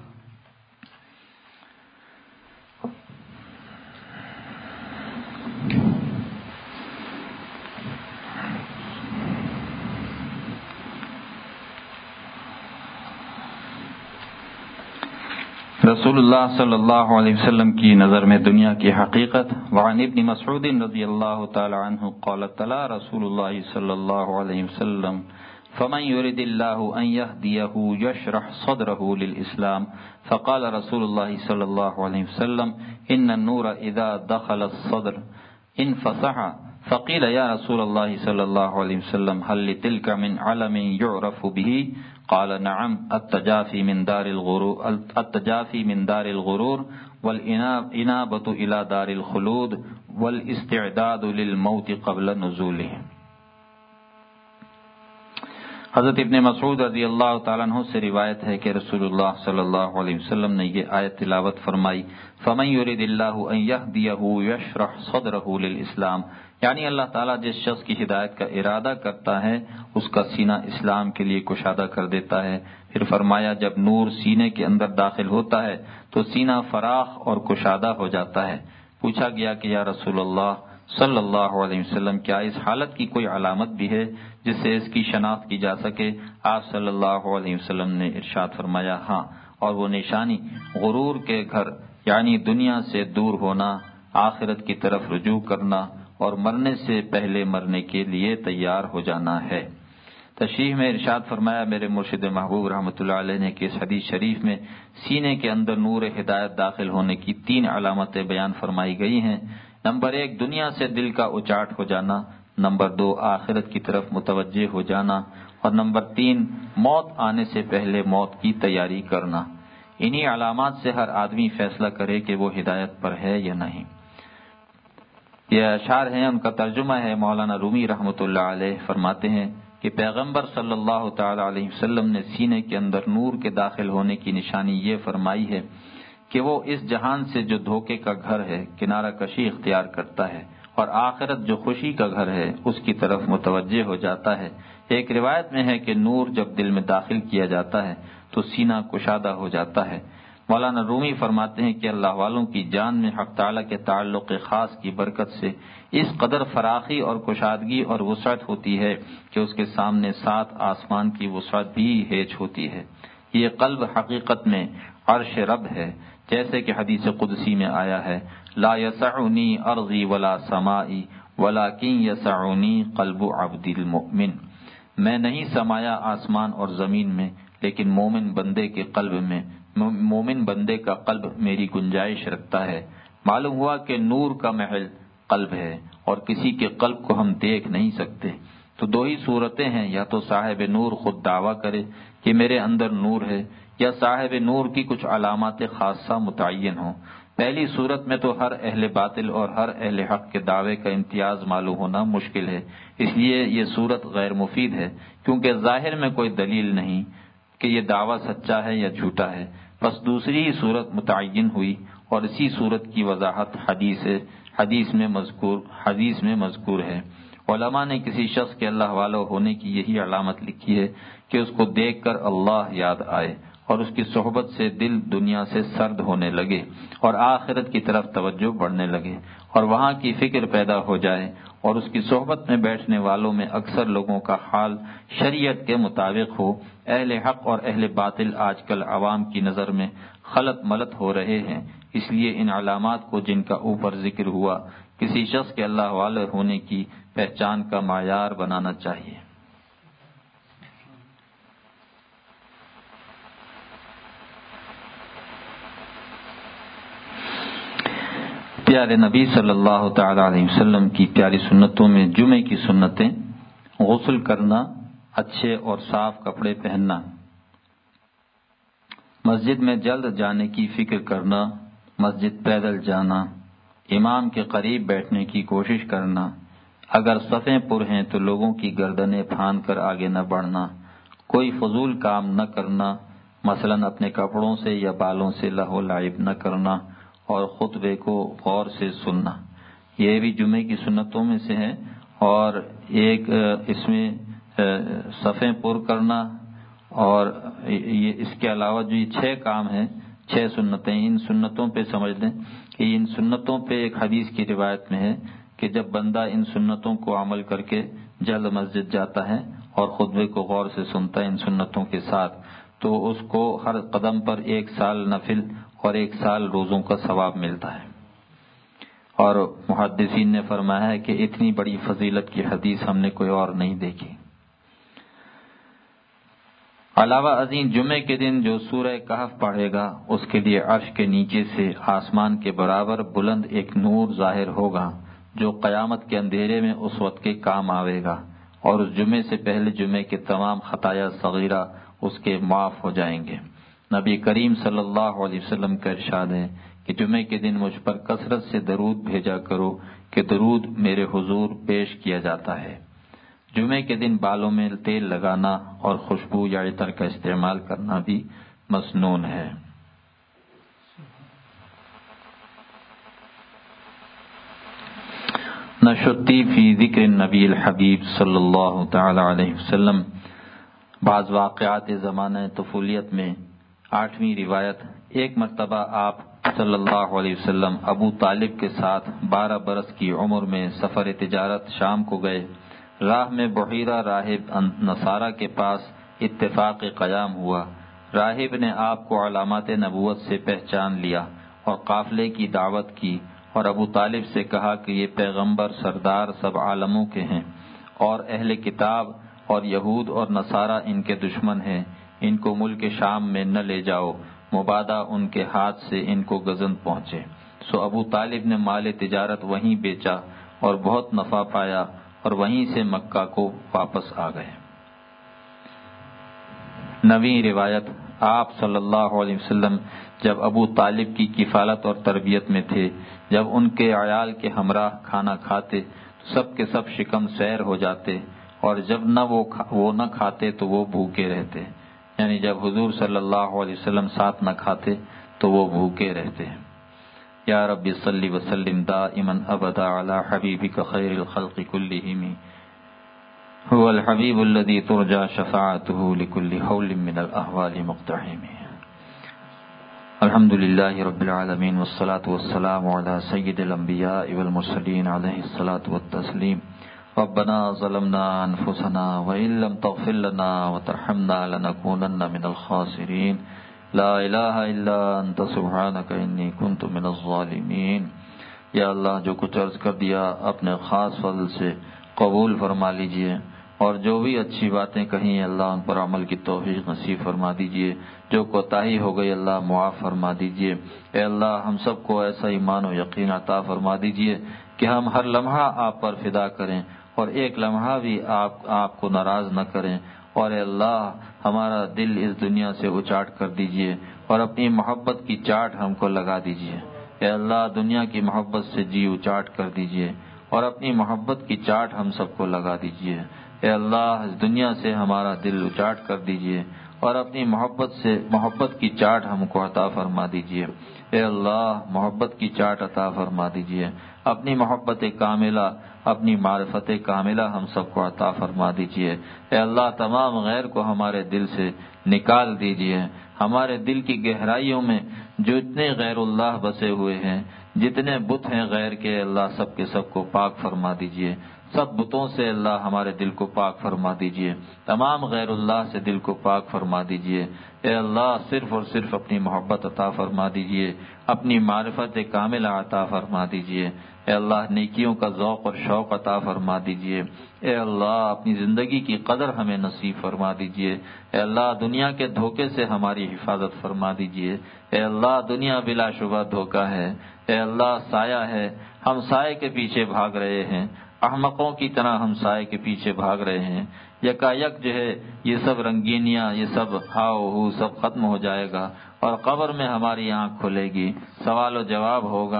رسول اللہ صلی اللہ علیہ وسلم کی نظر میں دنیا کی حقیقت۔ وعن ابن مسعود رضی اللہ تعالی عنہ قال تلا رسول اللہ صلی اللہ علیہ وسلم فمن يرد الله ان يهديه يشرح صدره للاسلام فقال رسول الله صلی اللہ علیہ وسلم ان النور اذا دخل الصدر انفسح فقيل يا رسول الله صلی اللہ علیہ وسلم هل لتلك من علم يعرف به قال نعم التجافي من دار الغرور التجافي من دار الغرور والانابة الى دار الخلود والاستعداد للموت قبل نزوله۔ حضرت ابن مسعود رضی اللہ تعالیٰ عنہ سے روایت ہے کہ رسول اللہ صلی اللہ علیہ وسلم نے یہ آیت تلاوت فرمائی، فمن يرد الله ان يهديه يشرح صدره للاسلام، یعنی اللہ تعالیٰ جس شخص کی ہدایت کا ارادہ کرتا ہے اس کا سینہ اسلام کے لیے کشادہ کر دیتا ہے۔ پھر فرمایا جب نور سینے کے اندر داخل ہوتا ہے تو سینہ فراخ اور کشادہ ہو جاتا ہے۔ پوچھا گیا کہ یا رسول اللہ صلی اللہ علیہ وسلم کیا اس حالت کی کوئی علامت بھی ہے جس سے اس کی شناخت کی جا سکے؟ آپ صلی اللہ علیہ وسلم نے ارشاد فرمایا ہاں، اور وہ نشانی غرور کے گھر یعنی دنیا سے دور ہونا، آخرت کی طرف رجوع کرنا اور مرنے سے پہلے مرنے کے لیے تیار ہو جانا ہے۔ تشریح میں ارشاد فرمایا میرے مرشد محبوب رحمۃ اللہ علیہ نے کہ اس حدیث شریف میں سینے کے اندر نور ہدایت داخل ہونے کی تین علامتیں بیان فرمائی گئی ہیں۔ نمبر ایک دنیا سے دل کا اچاٹ ہو جانا، نمبر دو آخرت کی طرف متوجہ ہو جانا، اور نمبر تین موت آنے سے پہلے موت کی تیاری کرنا۔ انہی علامات سے ہر آدمی فیصلہ کرے کہ وہ ہدایت پر ہے یا نہیں۔ یہ اشعار ہیں، ان کا ترجمہ ہے مولانا رومی رحمۃ اللہ علیہ فرماتے ہیں کہ پیغمبر صلی اللہ تعالی علیہ وسلم نے سینے کے اندر نور کے داخل ہونے کی نشانی یہ فرمائی ہے کہ وہ اس جہان سے جو دھوکے کا گھر ہے کنارہ کشی اختیار کرتا ہے اور آخرت جو خوشی کا گھر ہے اس کی طرف متوجہ ہو جاتا ہے۔ ایک روایت میں ہے کہ نور جب دل میں داخل کیا جاتا ہے تو سینہ کشادہ ہو جاتا ہے۔ مولانا رومی فرماتے ہیں کہ اللہ والوں کی جان میں حق تعالیٰ کے تعلق خاص کی برکت سے اس قدر فراخی اور کشادگی اور وسعت ہوتی ہے کہ اس کے سامنے سات آسمان کی وسعت بھی ہیج ہوتی ہے۔ یہ قلب حقیقت میں عرش رب ہے، جیسے کہ حدیث قدسی میں آیا ہے لا یسعنی ارضی ولا سمائی ولکن یسعنی قلب عبد المؤمن، میں نہیں سمایا آسمان اور زمین میں لیکن مومن بندے کے قلب میں، مومن بندے کا قلب میری گنجائش رکھتا ہے۔ معلوم ہوا کہ نور کا محل قلب ہے اور کسی کے قلب کو ہم دیکھ نہیں سکتے، تو دو ہی صورتیں ہیں، یا تو صاحب نور خود دعویٰ کرے کہ میرے اندر نور ہے، یا صاحب نور کی کچھ علامات خاصہ متعین ہوں۔ پہلی صورت میں تو ہر اہل باطل اور ہر اہل حق کے دعوے کا امتیاز معلوم ہونا مشکل ہے، اس لیے یہ صورت غیر مفید ہے، کیونکہ ظاہر میں کوئی دلیل نہیں کہ یہ دعویٰ سچا ہے یا جھوٹا ہے۔ بس دوسری ہی صورت متعین ہوئی، اور اسی صورت کی وضاحت حدیث حدیث میں مذکور حدیث میں مذکور ہے۔ علماء نے کسی شخص کے اللہ والو ہونے کی یہی علامت لکھی ہے کہ اس کو دیکھ کر اللہ یاد آئے اور اس کی صحبت سے دل دنیا سے سرد ہونے لگے اور آخرت کی طرف توجہ بڑھنے لگے اور وہاں کی فکر پیدا ہو جائے، اور اس کی صحبت میں بیٹھنے والوں میں اکثر لوگوں کا حال شریعت کے مطابق ہو۔ اہل حق اور اہل باطل آج کل عوام کی نظر میں خلط ملط ہو رہے ہیں، اس لیے ان علامات کو جن کا اوپر ذکر ہوا کسی شخص کے اللہ والے ہونے کی پہچان کا معیار بنانا چاہیے۔ پیارے نبی صلی اللہ تعالی علیہ وسلم کی پیاری سنتوں میں جمعے کی سنتیں: غسل کرنا، اچھے اور صاف کپڑے پہننا، مسجد میں جلد جانے کی فکر کرنا، مسجد پیدل جانا، امام کے قریب بیٹھنے کی کوشش کرنا، اگر صفیں پر ہیں تو لوگوں کی گردنیں پھاند کر آگے نہ بڑھنا، کوئی فضول کام نہ کرنا، مثلاً اپنے کپڑوں سے یا بالوں سے لہو لعب نہ کرنا، اور خطبے کو غور سے سننا۔ یہ بھی جمعے کی سنتوں میں سے ہے، اور ایک اس میں صفیں پر کرنا، اور یہ اس کے علاوہ جو یہ چھ کام ہیں، چھ سنتیں، ان سنتوں پہ سمجھ لیں کہ ان سنتوں پہ ایک حدیث کی روایت میں ہے کہ جب بندہ ان سنتوں کو عمل کر کے جلد مسجد جاتا ہے اور خطبے کو غور سے سنتا ہے ان سنتوں کے ساتھ، تو اس کو ہر قدم پر ایک سال نفل اور ایک سال روزوں کا ثواب ملتا ہے۔ اور محدثین نے فرمایا ہے کہ اتنی بڑی فضیلت کی حدیث ہم نے کوئی اور نہیں دیکھی۔ علاوہ ازیں جمعے کے دن جو سورہ کہف پڑھے گا اس کے لیے عرش کے نیچے سے آسمان کے برابر بلند ایک نور ظاہر ہوگا جو قیامت کے اندھیرے میں اس وقت کے کام آئے گا، اور اس جمعے سے پہلے جمعے کے تمام خطایا صغیرہ اس کے معاف ہو جائیں گے۔ نبی کریم صلی اللہ علیہ وسلم کا ارشاد ہے کہ جمعے کے دن مجھ پر کثرت سے درود بھیجا کرو کہ درود میرے حضور پیش کیا جاتا ہے۔ جمعے کے دن بالوں میں تیل لگانا اور خوشبو یا عطر کا استعمال کرنا بھی مسنون ہے۔ نشتی فی ذکر النبی الحبیب صلی اللہ تعالی علیہ وسلم۔ بعض واقعات زمانہ طفولیت میں آٹھویں روایت، ایک مرتبہ آپ صلی اللہ علیہ وسلم ابو طالب کے ساتھ بارہ برس کی عمر میں سفر تجارت شام کو گئے۔ راہ میں بحیرہ راہب نصارہ کے پاس اتفاق قیام ہوا۔ راہب نے آپ کو علامات نبوت سے پہچان لیا اور قافلے کی دعوت کی، اور ابو طالب سے کہا کہ یہ پیغمبر سردار سب عالموں کے ہیں، اور اہل کتاب اور یہود اور نصارہ ان کے دشمن ہیں، ان کو ملک شام میں نہ لے جاؤ، مبادا ان کے ہاتھ سے ان کو گزند پہنچے۔ سو ابو طالب نے مال تجارت وہیں بیچا اور بہت نفع پایا، اور وہیں سے مکہ کو واپس آ گئے۔ نویں روایت، آپ صلی اللہ علیہ وسلم جب ابو طالب کی کفالت اور تربیت میں تھے، جب ان کے عیال کے ہمراہ کھانا کھاتے تو سب کے سب شکم سیر ہو جاتے، اور جب نہ وہ وہ نہ کھاتے تو وہ بھوکے رہتے، یعنی جب حضور صلی اللہ علیہ وسلم ساتھ نہ کھاتے تو وہ بھوکے رہتے۔ یا رب صلی وسلم دائما ابدا علی حبیبک خیر الخلق کلہم هو الحبیب الذی ترجى شفاعته لكل حول من الاحوال مقتحم۔ الحمد للہ رب العالمین والصلاة والسلام علی سید الانبیاء والمرسلین علیہ الصلاة والتسلیم۔ ربنا ظلمنا انفسنا وان لم تغفر لنا وترحمنا لنکونن من الخاسرین۔ لا الہ الا انت سبحانک انی کنت من الظالمین۔ یا اللہ، جو کچھ عرض کر دیا اپنے خاص فضل سے قبول فرما لیجئے، اور جو بھی اچھی باتیں کہیں اللہ ان پر عمل کی توفیق نصیب فرما دیجئے، جو کوتاہی ہو گئی اللہ معاف فرما دیجئے۔ اے اللہ، ہم سب کو ایسا ایمان و یقین عطا فرما دیجئے کہ ہم ہر لمحہ آپ پر فدا کریں اور ایک لمحہ بھی آپ آپ کو ناراض نہ کریں، اور اے اللہ ہمارا دل اس دنیا سے اچاٹ کر دیجئے اور اپنی محبت کی چاٹ ہم کو لگا دیجئے۔ اے اللہ، دنیا کی محبت سے جی اچاٹ کر دیجئے اور اپنی محبت کی چاٹ ہم سب کو لگا دیجئے۔ اے اللہ، اس دنیا سے ہمارا دل اچاٹ کر دیجئے اور اپنی محبت سے محبت کی چاٹ ہم کو عطا فرما دیجئے۔ اے اللہ، محبت کی چاٹ عطا فرما دیجئے، اپنی محبت کاملہ، اپنی معرفت کاملہ ہم سب کو عطا فرما دیجئے۔ اے اللہ، تمام غیر کو ہمارے دل سے نکال دیجئے۔ ہمارے دل کی گہرائیوں میں جو اتنے غیر اللہ بسے ہوئے ہیں، جتنے بت ہیں غیر کے، اللہ سب کے سب کو پاک فرما دیجئے۔ سب بتوں سے اللہ ہمارے دل کو پاک فرما دیجئے، تمام غیر اللہ سے دل کو پاک فرما دیجئے۔ اے اللہ، صرف اور صرف اپنی محبت عطا فرما دیجئے، اپنی معرفت کاملہ عطا فرما دیجئے۔ اے اللہ، نیکیوں کا ذوق اور شوق عطا فرما دیجئے۔ اے اللہ، اپنی زندگی کی قدر ہمیں نصیب فرما دیجئے۔ اے اللہ، دنیا کے دھوکے سے ہماری حفاظت فرما دیجئے۔ اے اللہ، دنیا بلا شبہ دھوکہ ہے، اے اللہ سایہ ہے، ہم سائے کے پیچھے بھاگ رہے ہیں، احمقوں کی طرح ہم سائے کے پیچھے بھاگ رہے ہیں۔ یکا یک جو ہے یہ سب رنگینیاں، یہ سب ہاؤ ہو سب ختم ہو جائے گا، اور قبر میں ہماری آنکھ کھلے گی، سوال و جواب ہوگا،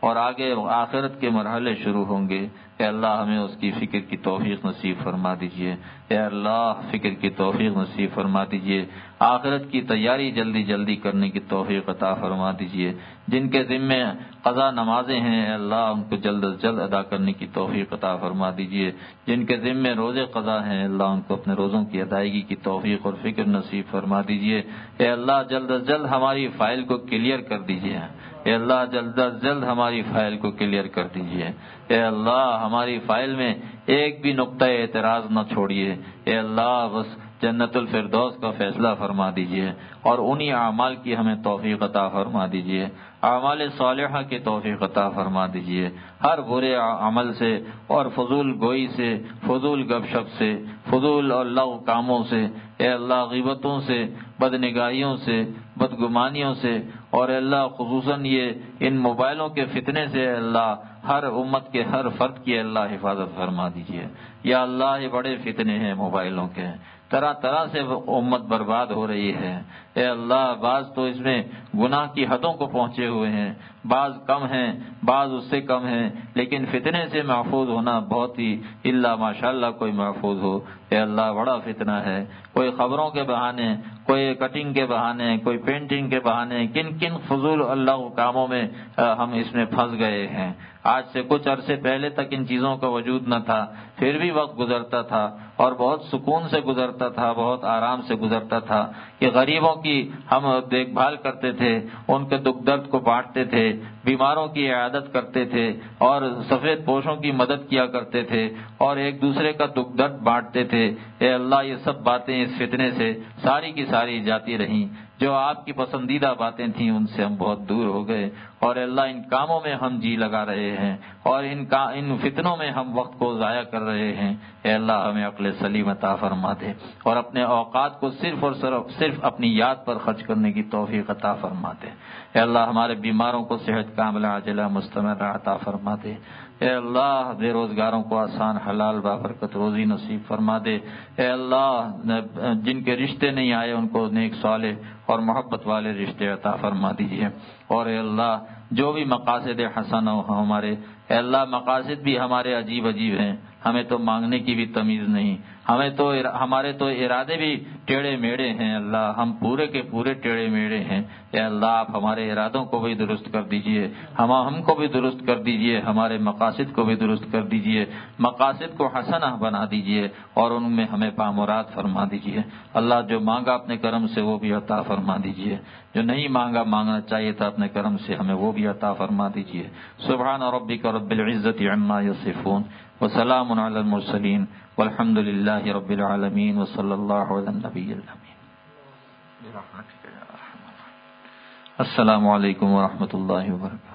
اور آگے آخرت کے مرحلے شروع ہوں گے، اے اللہ ہمیں اس کی فکر کی توفیق نصیب فرما دیجئے، اے اللہ فکر کی توفیق نصیب فرما دیجئے، آخرت کی تیاری جلدی جلدی کرنے کی توفیق عطا فرما دیجئے، جن کے ذمے قضا نمازیں ہیں اے اللہ ان کو جلد از جلد ادا کرنے کی توفیق عطا فرما دیجئے، جن کے ذمے روزے قضا ہیں اے اللہ ان کو اپنے روزوں کی ادائیگی کی توفیق اور فکر نصیب فرما دیجئے، اے اللہ جلد از جلد ہماری فائل کو کلیئر کر دیجئے، اے اللہ جلد از جلد ہماری فائل کو کلیئر کر دیجئے، اے اللہ ہماری فائل میں ایک بھی نقطہ اعتراض نہ چھوڑیے، اے اللہ بس جنت الفردوس کا فیصلہ فرما دیجئے اور انہی اعمال کی ہمیں توفیق عطا فرما دیجئے، اعمال صالحہ کی توفیق عطا فرما دیجئے، ہر برے عمل سے اور فضول گوئی سے، فضول گپ شپ سے، فضول اور لغو کاموں سے، اے اللہ غیبتوں سے، بدنگاہیوں سے، بدگمانیوں سے، اور اے اللہ خصوصاً یہ ان موبائلوں کے فتنے سے اے اللہ ہر امت کے ہر فرد کی اللہ حفاظت فرما دیجئے، یا اللہ یہ بڑے فتنے ہیں موبائلوں کے، طرح طرح سے امت برباد ہو رہی ہے، اے اللہ بعض تو اس میں گناہ کی حدوں کو پہنچے ہوئے ہیں، بعض کم ہیں بعض اس سے کم ہیں، لیکن فتنے سے محفوظ ہونا بہت ہی الا ماشاءاللہ کوئی محفوظ ہو، اے اللہ بڑا فتنہ ہے، کوئی خبروں کے بہانے، کوئی کٹنگ کے بہانے، کوئی پینٹنگ کے بہانے، کن کن فضول اللہ کاموں میں ہم اس میں پھنس گئے ہیں۔ آج سے کچھ عرصے پہلے تک ان چیزوں کا وجود نہ تھا، پھر بھی وقت گزرتا تھا اور بہت سکون سے گزرتا تھا، بہت آرام سے گزرتا تھا کہ غریبوں کی ہم دیکھ بھال کرتے تھے، ان کے دکھ درد کو بانٹتے تھے، بیماروں کی عیادت کرتے تھے اور سفید پوشوں کی مدد کیا کرتے تھے اور ایک دوسرے کا دکھ درد بانٹتے تھے۔ اے اللہ یہ سب باتیں اس فتنے سے ساری کی ساری جاتی رہیں، جو آپ کی پسندیدہ باتیں تھیں ان سے ہم بہت دور ہو گئے، اور اللہ ان کاموں میں ہم جی لگا رہے ہیں اور ان کا ان فتنوں میں ہم وقت کو ضائع کر رہے ہیں۔ اے اللہ ہمیں عقل سلیم عطا فرما دے اور اپنے اوقات کو صرف اور صرف صرف اپنی یاد پر خرچ کرنے کی توفیق عطا فرما دے۔ اے اللہ ہمارے بیماروں کو صحت کاملہ عاجلہ مستمرہ عطا فرما دے۔ اے اللہ بے روزگاروں کو آسان حلال بابرکت روزی نصیب فرما دے۔ اے اللہ جن کے رشتے نہیں آئے ان کو نیک صالح اور محبت والے رشتے عطا فرما دیجیے، اور اے اللہ جو بھی مقاصد حسن ہو ہمارے، اے اللہ مقاصد بھی ہمارے عجیب عجیب ہیں، ہمیں تو مانگنے کی بھی تمیز نہیں، ہمیں تو ہمارے تو ارادے بھی ٹیڑھے میڑے ہیں، اللہ ہم پورے کے پورے ٹیڑھے میڑے ہیں۔ اے اللہ آپ ہمارے ارادوں کو بھی درست کر دیجئے، ہم ہم کو بھی درست کر دیجئے، ہمارے مقاصد کو بھی درست کر دیجئے، مقاصد کو حسنہ بنا دیجئے اور ان میں ہمیں پامراد فرما دیجئے۔ اللہ جو مانگا اپنے کرم سے وہ بھی عطا فرما دیجئے، جو نہیں مانگا مانگنا چاہیے تھا اپنے کرم سے ہمیں وہ بھی عطا فرما دیجئے۔ سبحان ربک رب العزت عما یصفون وسلام علی المرسلین والحمد للہ رب العالمین وصلی اللہ علی النبی الامین۔ السلام علیکم ورحمۃ اللہ وبرکاتہ۔